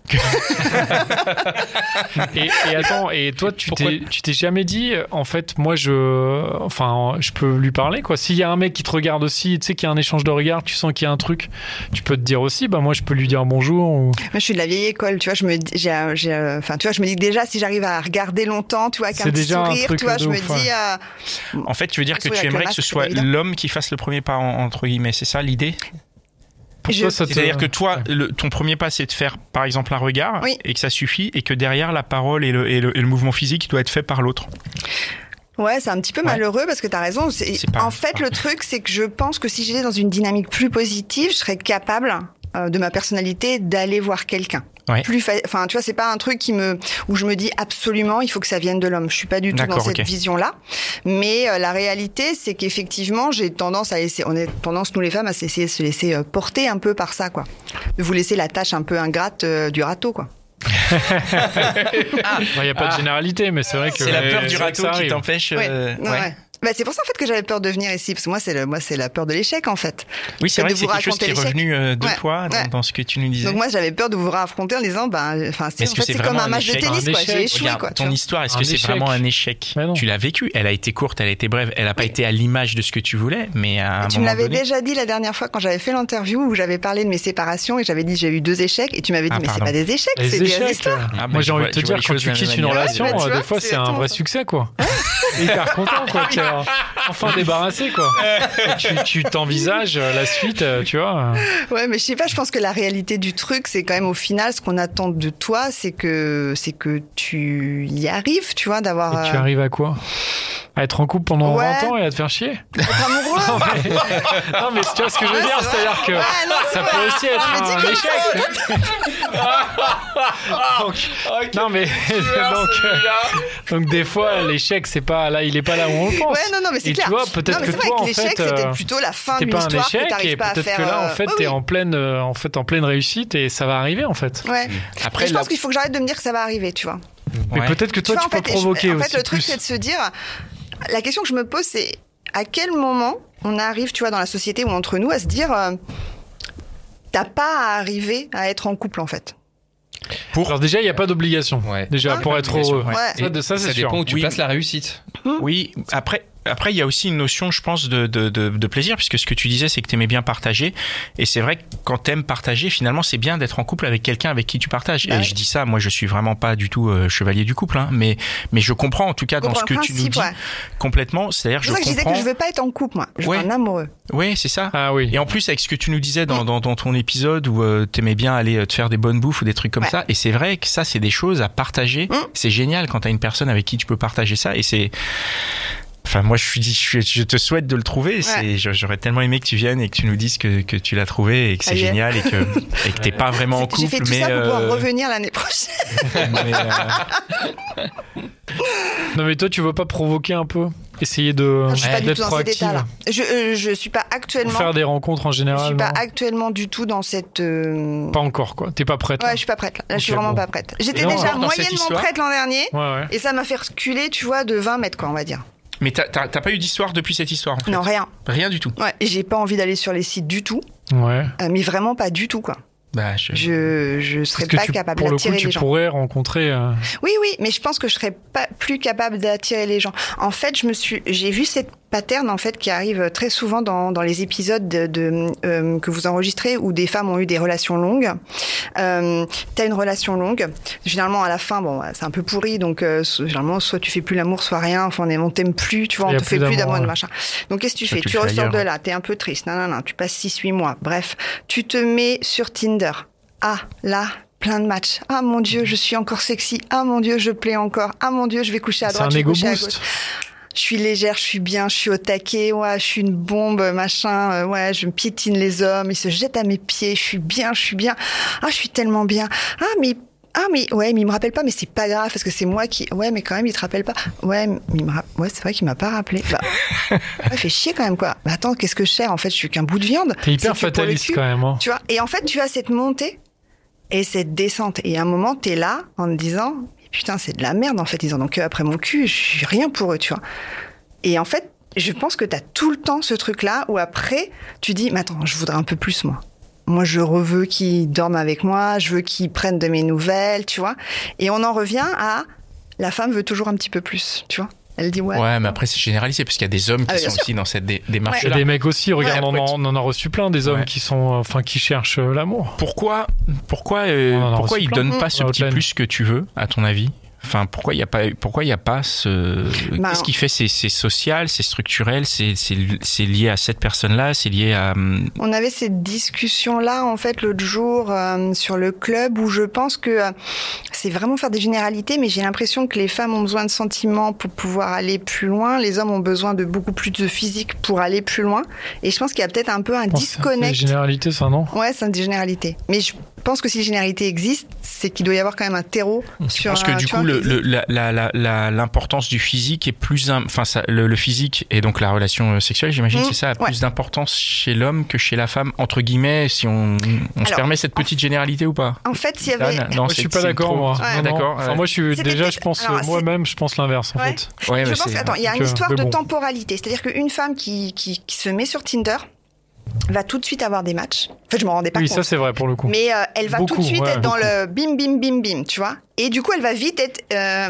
et attends, et toi, tu t'es jamais dit, en fait, moi, je peux lui parler, quoi. S'il y a un mec qui te regarde aussi, tu sais qu'il y a un échange de regards, tu sens qu'il y a un truc, tu peux te dire aussi, moi, je peux lui dire bonjour. Ou... Moi, je suis de la vieille école, tu vois. Je me dis, tu vois, je me dis que déjà, si j'arrive à regarder longtemps, tu vois, avec un petit sourire, tu vois, je me dis. En fait, tu veux dire que tu aimerais que ce soit l'homme qui fasse le premier pas, entre guillemets, c'est ça l'idée? C'est-à-dire que toi, ton premier pas, c'est de faire, par exemple, un regard, et que ça suffit, et que derrière, la parole et le mouvement physique doit être fait par l'autre. Ouais, c'est un petit peu malheureux parce que t'as raison. En fait, le truc, c'est que je pense que si j'étais dans une dynamique plus positive, je serais capable de ma personnalité d'aller voir quelqu'un. Ouais. Enfin, tu vois, c'est pas un truc où je me dis absolument il faut que ça vienne de l'homme. Je suis pas du tout dans cette vision-là. Mais la réalité, c'est qu'effectivement, on a tendance, nous les femmes, à essayer de se laisser porter un peu par ça, quoi. De vous laisser la tâche un peu ingrate du râteau, quoi. Il n'y a pas de généralité, mais c'est vrai que c'est la peur du râteau qui t'empêche. C'est pour ça en fait que j'avais peur de venir ici, parce que moi c'est la peur de l'échec en fait. Oui, c'est vrai que c'est quelque chose qui est revenu deux fois dans ce que tu nous disais. Donc moi j'avais peur de vous raffronter en disant c'est comme un match de tennis, quoi. J'ai échoué. Regarde, ton histoire, est-ce que c'est vraiment un échec? Tu l'as vécu, elle a été courte, elle a été brève, elle n'a pas été à l'image de ce que tu voulais, mais à un moment donné. Tu me l'avais déjà dit la dernière fois quand j'avais fait l'interview où j'avais parlé de mes séparations et j'avais dit j'ai eu 2 échecs et tu m'avais dit mais c'est pas des échecs, c'est des histoires. Moi j'ai envie de te dire quand tu quittes une relation, des fois c'est un vrai succès, quoi. Hyper content, quoi. Enfin débarrassé, quoi. Tu t'envisages la suite, tu vois. Ouais, mais je sais pas, je pense que la réalité du truc, c'est quand même au final, ce qu'on attend de toi, c'est que tu y arrives, tu vois, d'avoir... Et tu arrives à quoi? À être en couple pendant 20 ans et à te faire chier? Être amoureux. Non, mais tu vois ce que je veux dire, c'est-à-dire que ça peut aussi être un échec. Non, mais donc des fois l'échec c'est pas là, il est pas là où on le pense. Ouais, non, mais c'est clair. Tu vois, peut-être que toi en fait l'échec c'était plutôt la fin de l'histoire que t'arrives pas à faire. Peut-être que là en fait t'es en pleine réussite et ça va arriver en fait. Ouais. Après, je pense qu'il faut que j'arrête de me dire que ça va arriver, tu vois. Mais peut-être que toi tu peux provoquer aussi. En fait, le truc c'est de se dire, la question que je me pose c'est à quel moment on arrive, tu vois, dans la société ou entre nous à se dire t'as pas à arriver à être en couple en fait. Alors déjà, il n'y a pas d'obligation. Déjà, pour être heureux. Ça dépend où tu places la réussite. Oui, après, il y a aussi une notion, je pense, de plaisir, puisque ce que tu disais, c'est que tu aimais bien partager. Et c'est vrai que quand tu aimes partager, finalement, c'est bien d'être en couple avec quelqu'un avec qui tu partages. Et je dis ça, moi, je suis vraiment pas du tout chevalier du couple, hein, mais je comprends, en tout cas, dans ce que tu nous dis, complètement. C'est-à-dire, je disais que je veux pas être en couple, moi. Je veux un amoureux. Oui, c'est ça. Ah oui. Et en plus, avec ce que tu nous disais dans ton épisode où tu aimais bien aller te faire des bonnes bouffes ou des trucs comme ça. Et c'est vrai que ça, c'est des choses à partager. C'est génial quand tu as une personne avec qui tu peux partager ça. Et c'est... Enfin, moi, je te souhaite de le trouver. J'aurais tellement aimé que tu viennes et que tu nous dises que tu l'as trouvé et que c'est génial et que t'es pas vraiment en couple. J'ai fait tout ça pour pouvoir revenir l'année prochaine. Non, mais toi, tu veux pas provoquer un peu? Essayer d'être proactive. Je suis pas actuellement. Faire des rencontres en général. Je suis pas actuellement du tout dans cette. Pas encore, quoi. T'es pas prête? Ouais, je suis pas prête. Là, je suis vraiment pas prête. J'étais déjà moyennement prête l'an dernier. Et ça m'a fait reculer, tu vois, de 20 mètres, quoi, on va dire. Mais t'as pas eu d'histoire depuis cette histoire, en fait? Non, rien. Rien du tout. Ouais, et j'ai pas envie d'aller sur les sites du tout. Ouais. Mais vraiment pas du tout, quoi. Je serais pas capable d'attirer les gens. Tu pourrais rencontrer. Oui, mais je pense que je serais pas plus capable d'attirer les gens. En fait, j'ai vu cette pattern en fait qui arrive très souvent dans les épisodes que vous enregistrez où des femmes ont eu des relations longues. T'as une relation longue, généralement à la fin, c'est un peu pourri, donc généralement soit tu fais plus l'amour, soit rien. Enfin, on t'aime plus, tu vois, on te fait plus d'amour, machin. Donc qu'est-ce que tu fais? Tu ressors de là, t'es un peu triste, tu passes 6-8 mois. Bref, tu te mets sur Tinder. Ah, là, plein de matchs. Ah mon Dieu, je suis encore sexy. Ah mon Dieu, je plais encore. Ah mon Dieu, je vais coucher à droite, je vais coucher à gauche. Je suis légère, je suis bien, je suis au taquet, je suis une bombe, machin, je me piétine les hommes, ils se jettent à mes pieds, je suis bien. Ah, je suis tellement bien. Mais il me rappelle pas, mais c'est pas grave, parce que c'est moi qui... Ouais, mais quand même, il te rappelle pas. Ouais, c'est vrai qu'il m'a pas rappelé. Fait chier quand même, quoi. Bah attends, qu'est-ce que je sais? En fait, je suis qu'un bout de viande. T'es hyper fataliste, quand même. Hein. Tu vois, et en fait, tu as cette montée et cette descente. Et à un moment, t'es là, en te disant... Putain, c'est de la merde, en fait. Ils en ont que après mon cul, je suis rien pour eux, tu vois. Et en fait, je pense que t'as tout le temps ce truc-là où après, tu dis, mais attends, je voudrais un peu plus, moi. moi, je veux qu'ils dorment avec moi, je veux qu'ils prennent de mes nouvelles, tu vois. Et on en revient à la femme veut toujours un petit peu plus, tu vois. Elle dit ouais. Ouais, mais après c'est généralisé parce qu'il y a des hommes qui sont aussi dans cette démarche-là. Il y a des mecs aussi. Regarde, on en a reçu plein des hommes qui sont, qui cherchent l'amour. Pourquoi ils donnent pas ce petit plus que tu veux, à ton avis? Enfin, pourquoi il y a pas ce... Qu'est-ce qui fait? C'est social, c'est structurel, c'est lié à cette personne-là, c'est lié à... On avait cette discussion-là, en fait, l'autre jour, sur le club, où je pense que c'est vraiment faire des généralités, mais j'ai l'impression que les femmes ont besoin de sentiments pour pouvoir aller plus loin, les hommes ont besoin de beaucoup plus de physique pour aller plus loin, et je pense qu'il y a peut-être un peu un disconnect. C'est des généralités, ça, non? Ouais, c'est des généralités. Mais je pense que si les généralités existent, c'est qu'il doit y avoir quand même un terreau sur... Je pense que du coup, l'importance du physique est plus... le physique et donc la relation sexuelle, j'imagine, c'est ça, a plus d'importance chez l'homme que chez la femme, entre guillemets, si on se permet cette petite généralité ou pas? En fait, s'il y avait... Non, je suis pas d'accord, moi. Ouais. D'accord. Enfin, moi, je pense moi-même, je pense l'inverse, en fait. Ouais, je pense qu'il y a une histoire de temporalité. C'est-à-dire qu'une femme qui se met sur Tinder va tout de suite avoir des matchs. En fait, je m'en rendais pas compte. Oui, ça c'est vrai pour le coup. Mais elle va tout de suite être dans le bim, bim, bim, bim, tu vois. Et du coup, elle va vite être...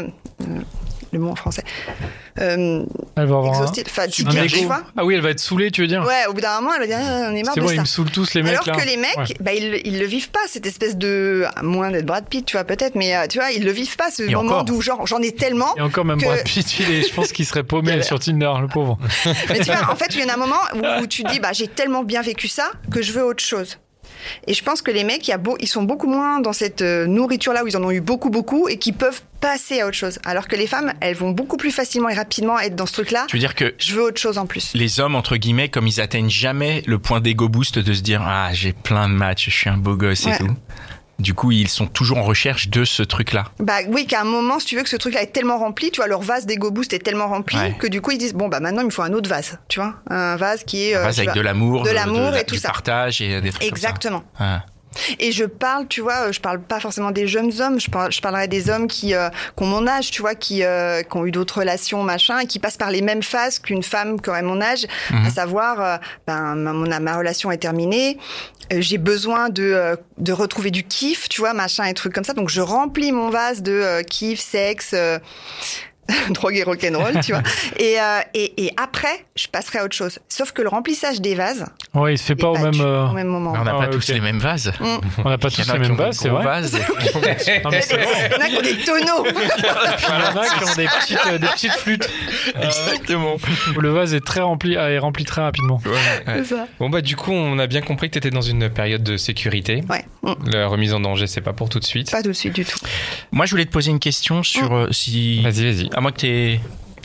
le mot en français. Elle va avoir exhaustive. Enfin, tu vois. Ah oui, elle va être saoulée, tu veux dire? Ouais, au bout d'un moment, elle va dire on est marre de ça. Ils me saoulent tous les mecs. Alors que les mecs, ils le vivent pas, cette espèce de... À moins d'être Brad Pitt, tu vois, peut-être, mais tu vois, ils le vivent pas, ce moment d'où genre, j'en ai tellement... Et encore même Brad Pitt, je pense qu'il serait paumé sur Tinder, le pauvre. Mais tu vois, en fait, il y en a un moment où tu dis, j'ai tellement bien vécu ça que je veux autre chose. Et je pense que les mecs, ils sont beaucoup moins dans cette nourriture-là où ils en ont eu beaucoup et qui peuvent passer à autre chose. Alors que les femmes, elles vont beaucoup plus facilement et rapidement être dans ce truc-là. Tu veux dire que je veux autre chose en plus. Les hommes, entre guillemets, comme ils atteignent jamais le point d'ego boost de se dire j'ai plein de matchs, je suis un beau gosse et tout. Du coup, ils sont toujours en recherche de ce truc-là. Oui, qu'à un moment, si tu veux que ce truc-là est tellement rempli, tu vois, leur vase d'ego boost est tellement rempli que du coup, ils disent maintenant, il me faut un autre vase, tu vois, un vase qui est avec de l'amour, et tout du ça. Partage et des trucs exactement. Comme ça. Et je parle, tu vois, je parle pas forcément des jeunes hommes, je parlerai des hommes qui ont mon âge, tu vois, qui ont eu d'autres relations, machin, et qui passent par les mêmes phases qu'une femme qui aurait mon âge, à savoir, ma relation est terminée, j'ai besoin de retrouver du kiff, tu vois, machin et trucs comme ça, donc je remplis mon vase de kiff, sexe... drogue et rock'n'roll, tu vois. Et après, je passerai à autre chose. Sauf que le remplissage des vases... Ouais, il se fait pas au même moment. On n'a pas tous les mêmes vases. On n'a pas tous les mêmes vases, c'est vrai. Il y en a qui ont des tonneaux. Il y en a qui ont des petites flûtes. Exactement. Le vase est rempli très rapidement. C'est ça. Bon, du coup, on a bien compris que tu étais dans une période de sécurité. Ouais. La remise en danger, c'est pas pour tout de suite. Pas tout de suite du tout. Moi, je voulais te poser une question sur si... Vas-y. À moi que t'es...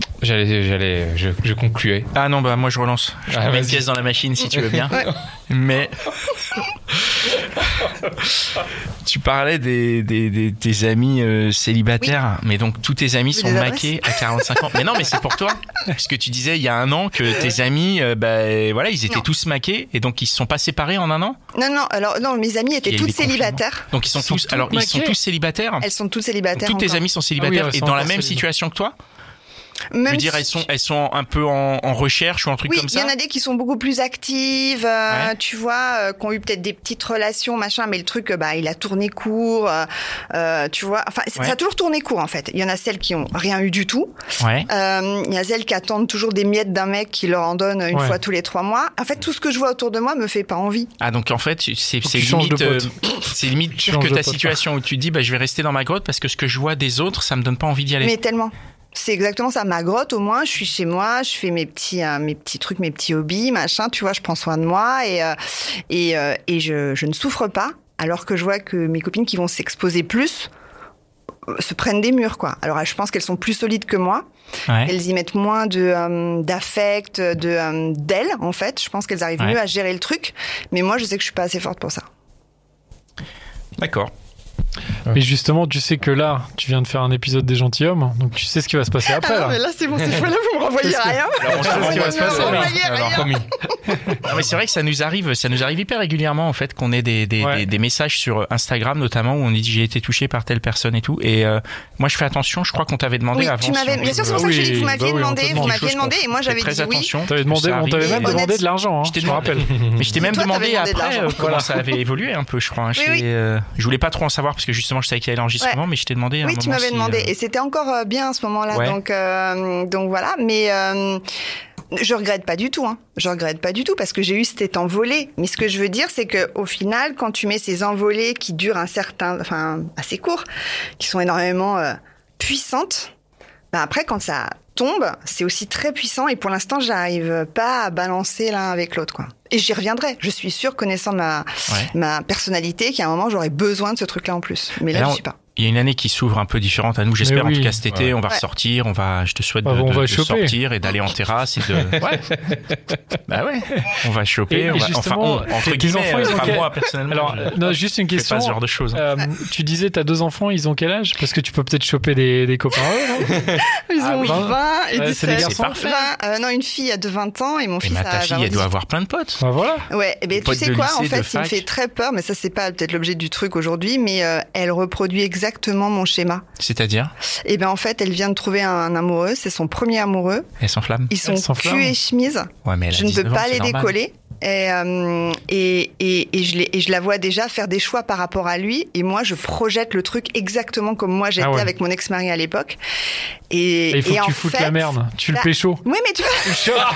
Je concluais. Ah non, moi je relance. Je mets une pièce dans la machine si tu veux bien. Mais tu parlais des amis célibataires, mais donc tous tes amis sont maqués à 45 ans. Mais non, mais c'est pour toi. Parce que tu disais il y a un an que tes amis, ils étaient tous maqués et donc ils se sont pas séparés en un an. Non, alors non, mes amis étaient toutes célibataires. Donc ils sont tous célibataires. Elles sont toutes célibataires. Toutes tes amies sont célibataires et dans la même situation que toi. Je veux dire, elles sont un peu en recherche ou un truc comme ça. Oui, il y en a des qui sont beaucoup plus actives, tu vois, qui ont eu peut-être des petites relations, machin, mais le truc, il a tourné court, tu vois. Enfin, ça a toujours tourné court, en fait. Il y en a celles qui ont rien eu du tout. Ouais. Il y a celles qui attendent toujours des miettes d'un mec qui leur en donne une fois tous les 3 mois. En fait, tout ce que je vois autour de moi me fait pas envie. Ah, donc en fait, c'est limite pire que ta situation où tu te dis, je vais rester dans ma grotte parce que ce que je vois des autres, ça me donne pas envie d'y aller. Mais tellement. C'est exactement ça, ma grotte au moins, je suis chez moi, je fais mes petits trucs, mes petits hobbies, machin, tu vois, je prends soin de moi et je ne souffre pas, alors que je vois que mes copines qui vont s'exposer plus se prennent des murs, quoi. Alors je pense qu'elles sont plus solides que moi, elles y mettent moins d'affect, d'elles, en fait, je pense qu'elles arrivent mieux à gérer le truc, mais moi je sais que je suis pas assez forte pour ça. D'accord. Mais justement, tu sais que là, tu viens de faire un épisode des gentilshommes, donc tu sais ce qui va se passer après. Ah non, mais là, c'est bon, cette fois-là, vous me renvoyez rien. Alors, on sait ce qui va se passer. Alors, promis. Non, mais c'est vrai que ça nous arrive hyper régulièrement en fait qu'on ait des messages sur Instagram notamment où on dit j'ai été touché par telle personne et tout. Et moi, je fais attention. Je crois qu'on t'avait demandé avant. Bien sûr, c'est pour ça que je dis que vous m'aviez demandé. Vous m'aviez demandé et moi j'avais dit oui. T'avais demandé, on t'avait même demandé de l'argent. Je me rappelle. Mais je t'ai même demandé après comment ça avait évolué un peu, je crois. Je voulais pas trop en savoir parce que justement je savais qu'il y avait l'enregistrement, mais je t'ai demandé. Oui, tu m'avais demandé et c'était encore bien à ce moment-là. Donc voilà, mais. Je regrette pas du tout, Je regrette pas du tout parce que j'ai eu cet envolé. Mais ce que je veux dire, c'est que au final, quand tu mets ces envolées qui durent assez court, qui sont énormément puissantes, après quand ça tombe, c'est aussi très puissant et pour l'instant, j'arrive pas à balancer l'un avec l'autre, quoi. Et j'y reviendrai. Je suis sûre, connaissant ma personnalité, qu'à un moment, j'aurai besoin de ce truc-là en plus. Mais là, je suis pas. Il y a une année qui s'ouvre un peu différente à nous, j'espère. En tout cas, cet été, on va ressortir, je te souhaite de sortir et d'aller en terrasse et de. Bah ouais. On va choper. Entre guillemets, moi personnellement. Alors, non, juste une question. Pas ce genre de choses. Tu disais, t'as 2 enfants, ils ont quel âge? Parce que tu peux peut-être choper des copains. Ils ont 20 et 17. C'est des garçons. Non, une fille a 20 ans et mon fils a 20 ans. Ta fille, elle doit avoir plein de potes. Bah voilà. Ouais, mais tu sais quoi, en fait, ce qui me fait très peur, mais ça, c'est pas peut-être l'objet du truc aujourd'hui, mais elle reproduit exactement mon schéma. C'est-à-dire ? Eh ben en fait, elle vient de trouver un amoureux, c'est son premier amoureux. Elle s'enflamme. Ils sont cul et chemise. Ouais, mais je ne peux pas les décoller. Et je la vois déjà faire des choix par rapport à lui. Et moi, je projette le truc exactement comme moi j'étais avec mon ex-mari à l'époque. Et il faut que tu foutes la merde. Tu le pécho. Oui, mais tu vois.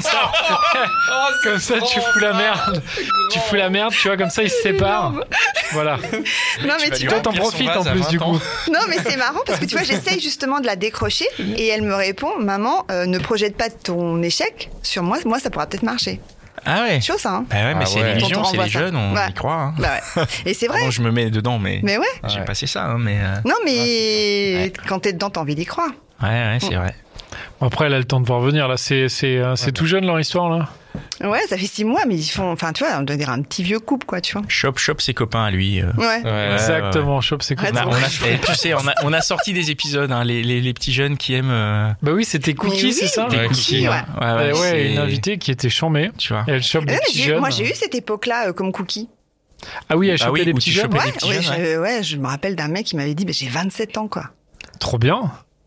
Comme ça, tu fous la merde. Tu fous la merde, tu vois, comme ça, ils se séparent. Voilà. Non, mais toi, t'en profites en plus, du coup. Non, mais c'est marrant parce que tu vois, j'essaye justement de la décrocher et elle me répond, maman, ne projette pas ton échec sur moi. Moi, ça pourra peut-être marcher. Ah ouais. Chaud ça. Bah ouais, mais c'est l'illusion, c'est les jeunes, on y croit. Bah ouais. Et c'est vrai. Bon, je me mets dedans, mais ouais. J'ai passé ça, mais. Non, mais quand t'es dedans, t'as envie d'y croire. Ouais, c'est vrai. Après, elle a le temps de voir venir. Là, c'est tout jeune leur histoire là. Ouais, ça fait 6 mois, mais ils font, tu vois, on doit dire un petit vieux couple, quoi, tu vois. Chope ses copains à lui. Ouais. Exactement, chope ses copains. Tu sais, on a sorti des épisodes, les petits jeunes qui aiment. Bah oui, c'était Cookie, c'est ça. Cookie, ouais, une invitée qui était chambée. Tu vois. Et elle chope des petits jeunes. Moi, j'ai eu cette époque-là comme Cookie. Ah oui, elle chopait des petits jeunes. Ouais, je me rappelle d'un mec qui m'avait dit, j'ai 27 ans, quoi. Trop bien.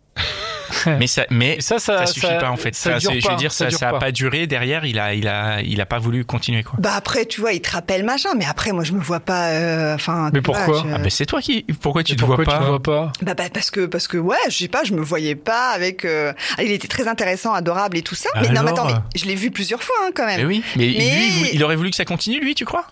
Mais ça suffit pas en fait. Je veux dire, ça a pas duré. Derrière, il a pas voulu continuer, quoi. Bah après, tu vois, il te rappelle machin, mais après, moi, je me vois pas. Mais pourquoi ? Ah ben c'est toi qui. Pourquoi tu te vois pas ? Bah parce que ouais, je sais pas, je me voyais pas avec. Il était très intéressant, adorable et tout ça. Mais non, mais attends, je l'ai vu plusieurs fois quand même. Mais oui. Mais lui, il aurait voulu que ça continue, lui, tu crois ?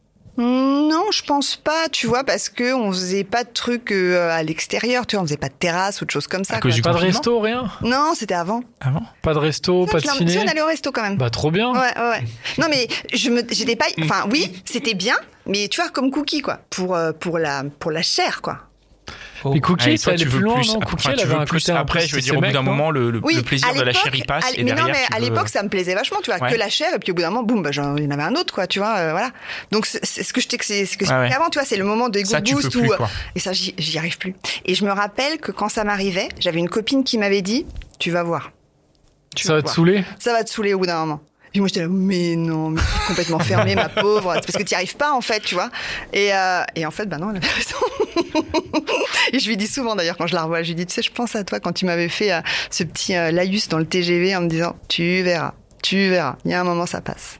Non, je pense pas, tu vois, parce que on faisait pas de trucs à l'extérieur, tu vois, on faisait pas de terrasse ou de choses comme ça. Pas de resto, rien ? Non, c'était avant. Pas de resto, pas de ciné. Si, on allait au resto quand même. Bah trop bien. Ouais. Non mais j'étais pas, enfin oui, c'était bien, mais tu vois comme Cookie quoi, pour la chair quoi. Mais Cookie, ça allait plus loin, non ? Cookie, elle avait un côté après, je veux dire, au bout d'un moment, le plaisir de la chair, il passe. Mais non, mais à l'époque, ça me plaisait vachement, tu vois, que la chair, et puis au bout d'un moment, boum, il y en avait un autre, quoi, tu vois, voilà. Donc, c'est ce que je t'expliquais avant, tu vois, c'est le moment de ego boost où. Et ça, j'y arrive plus. Et je me rappelle que quand ça m'arrivait, j'avais une copine qui m'avait dit, tu vas voir. Ça va te saouler ? Ça va te saouler au bout d'un moment. Puis moi, j'étais là, mais non, mais complètement fermée, ma pauvre. C'est parce que tu n'y arrives pas, en fait, tu vois. Et en fait, bah non, elle avait raison. Et je lui dis souvent, d'ailleurs, quand je la revois, je lui dis, tu sais, je pense à toi quand tu m'avais fait ce petit laïus dans le TGV en me disant, tu verras. Il y a un moment, ça passe.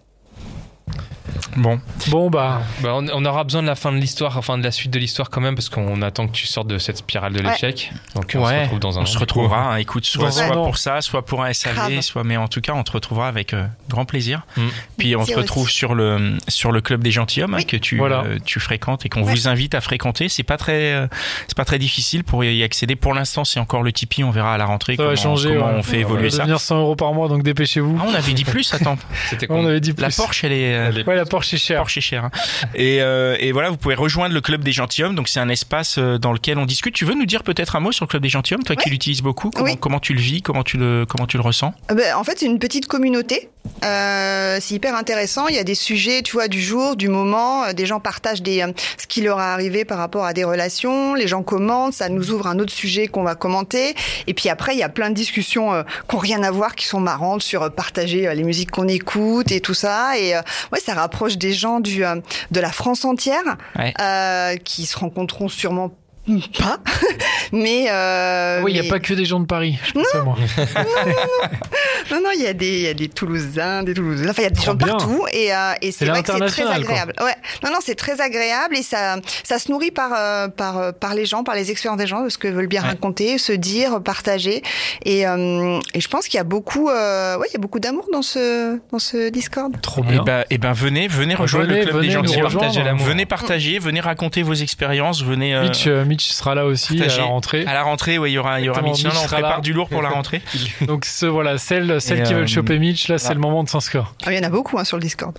Bon bah on aura besoin de la fin de l'histoire, enfin de la suite de l'histoire quand même, parce qu'on attend que tu sortes de cette spirale de l'échec. Donc on se retrouve dans un an. On se retrouvera, écoute, soit pour ça, soit pour un SAV, mais en tout cas on te retrouvera avec grand plaisir. Puis on se retrouve sur le club des gentilshommes que tu fréquentes et qu'on vous invite à fréquenter. C'est pas très difficile pour y accéder. Pour l'instant, c'est encore le Tipeee, on verra à la rentrée comment on fait évoluer ça. Ça va devenir 100 € par mois, donc dépêchez-vous. On avait dit plus, attends. On avait dit plus. La Porsche, elle est la Porsche est chère. Porsche est chère. Et voilà, vous pouvez rejoindre le club des gentilshommes. Donc c'est un espace dans lequel on discute. Tu veux nous dire peut-être un mot sur le club des gentilshommes, toi qui l'utilises beaucoup. Comment tu le vis, comment tu le ressens? En fait, c'est une petite communauté C'est hyper intéressant. Il y a des sujets, tu vois, du jour, du moment. Des gens partagent ce qui leur est arrivé par rapport à des relations. Les gens commentent. Ça nous ouvre un autre sujet qu'on va commenter. Et puis après, il y a plein de discussions qui n'ont rien à voir, qui sont marrantes sur partager les musiques qu'on écoute et tout ça. Et ça rapproche des gens de la France entière, qui se rencontreront sûrement pas, mais il n'y a pas que des gens de Paris, je pense à moi. Non, il y a des Toulousains, enfin il y a des gens de partout, et c'est vrai que c'est très agréable. Quoi. Ouais, non, c'est très agréable et ça se nourrit par les gens, par les expériences des gens, de ce que veulent bien raconter, se dire, partager, et je pense qu'il y a beaucoup, il y a beaucoup d'amour dans ce Discord. Trop bien. Et ben venez rejoindre le club des gentils, venez partager, venez raconter vos expériences, venez. Mitch sera là aussi à la rentrée. À la rentrée, il y aura Mitch. Non, on prépare du lourd pour la rentrée. Donc celles qui veulent choper Mitch, là, c'est le moment de s'inscrire. Il y en a beaucoup sur le Discord.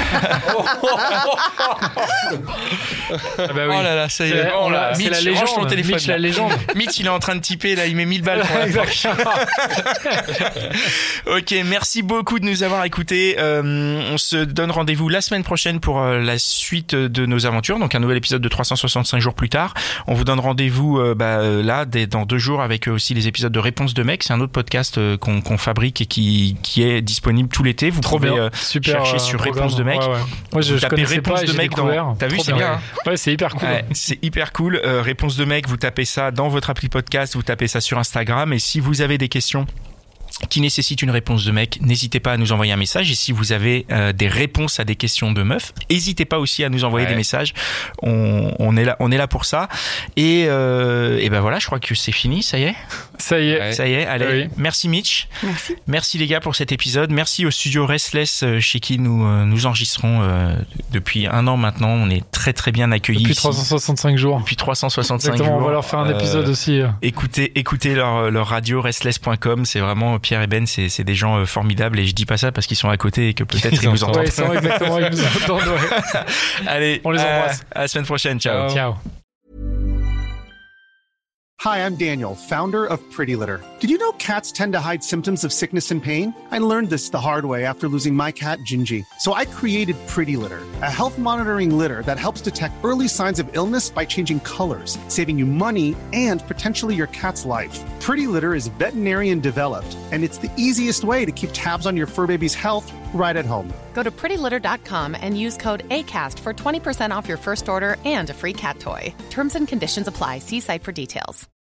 Oh là là, ça y est. Mitch, la légende, son téléphone. Mitch, la légende. Mitch, il est en train de typer, là, il met 1000 balles pour la Ok, merci beaucoup de nous avoir écoutés. On se donne rendez-vous la semaine prochaine pour la suite de nos aventures. Donc un nouvel épisode de 365 jours plus tard. On vous donne rendez-vous là dans 2 jours avec aussi les épisodes de Réponse de Mec. C'est un autre podcast qu'on fabrique et qui est disponible tout l'été. Vous pouvez chercher sur Réponse de Mec. Moi, je tapez Réponse de Mec dans... T'as vu, c'est bien. Ouais, c'est hyper cool. C'est hyper cool. Réponse de Mec, vous tapez ça dans votre appli podcast, vous tapez ça sur Instagram. Et si vous avez des questions qui nécessite une réponse de mec, n'hésitez pas à nous envoyer un message. Et si vous avez des réponses à des questions de meufs, n'hésitez pas aussi à nous envoyer des messages. On est là pour ça. Et ben voilà, je crois que c'est fini. Ça y est. Ça y est. Allez, merci Mitch. Merci les gars pour cet épisode. Merci au studio Restless chez qui nous enregistrons depuis 1 an maintenant. On est très très bien accueillis. Depuis 365 jours. Depuis 365 Exactement, jours. On va leur faire un épisode aussi. Écoutez leur radio restless.com. C'est vraiment Pierre et Ben, c'est des gens formidables et je dis pas ça parce qu'ils sont à côté et que peut-être ils nous entendent. Ils nous entendent. Allez, on les embrasse. À la semaine prochaine. Ciao. Ciao. Hi, I'm Daniel, founder of Pretty Litter. Did you know cats tend to hide symptoms of sickness and pain? I learned this the hard way after losing my cat, Gingy. So I created Pretty Litter, a health monitoring litter that helps detect early signs of illness by changing colors, saving you money and potentially your cat's life. Pretty Litter is veterinarian developed, and it's the easiest way to keep tabs on your fur baby's health right at home. Go to prettylitter.com and use code ACAST for 20% off your first order and a free cat toy. Terms and conditions apply. See site for details.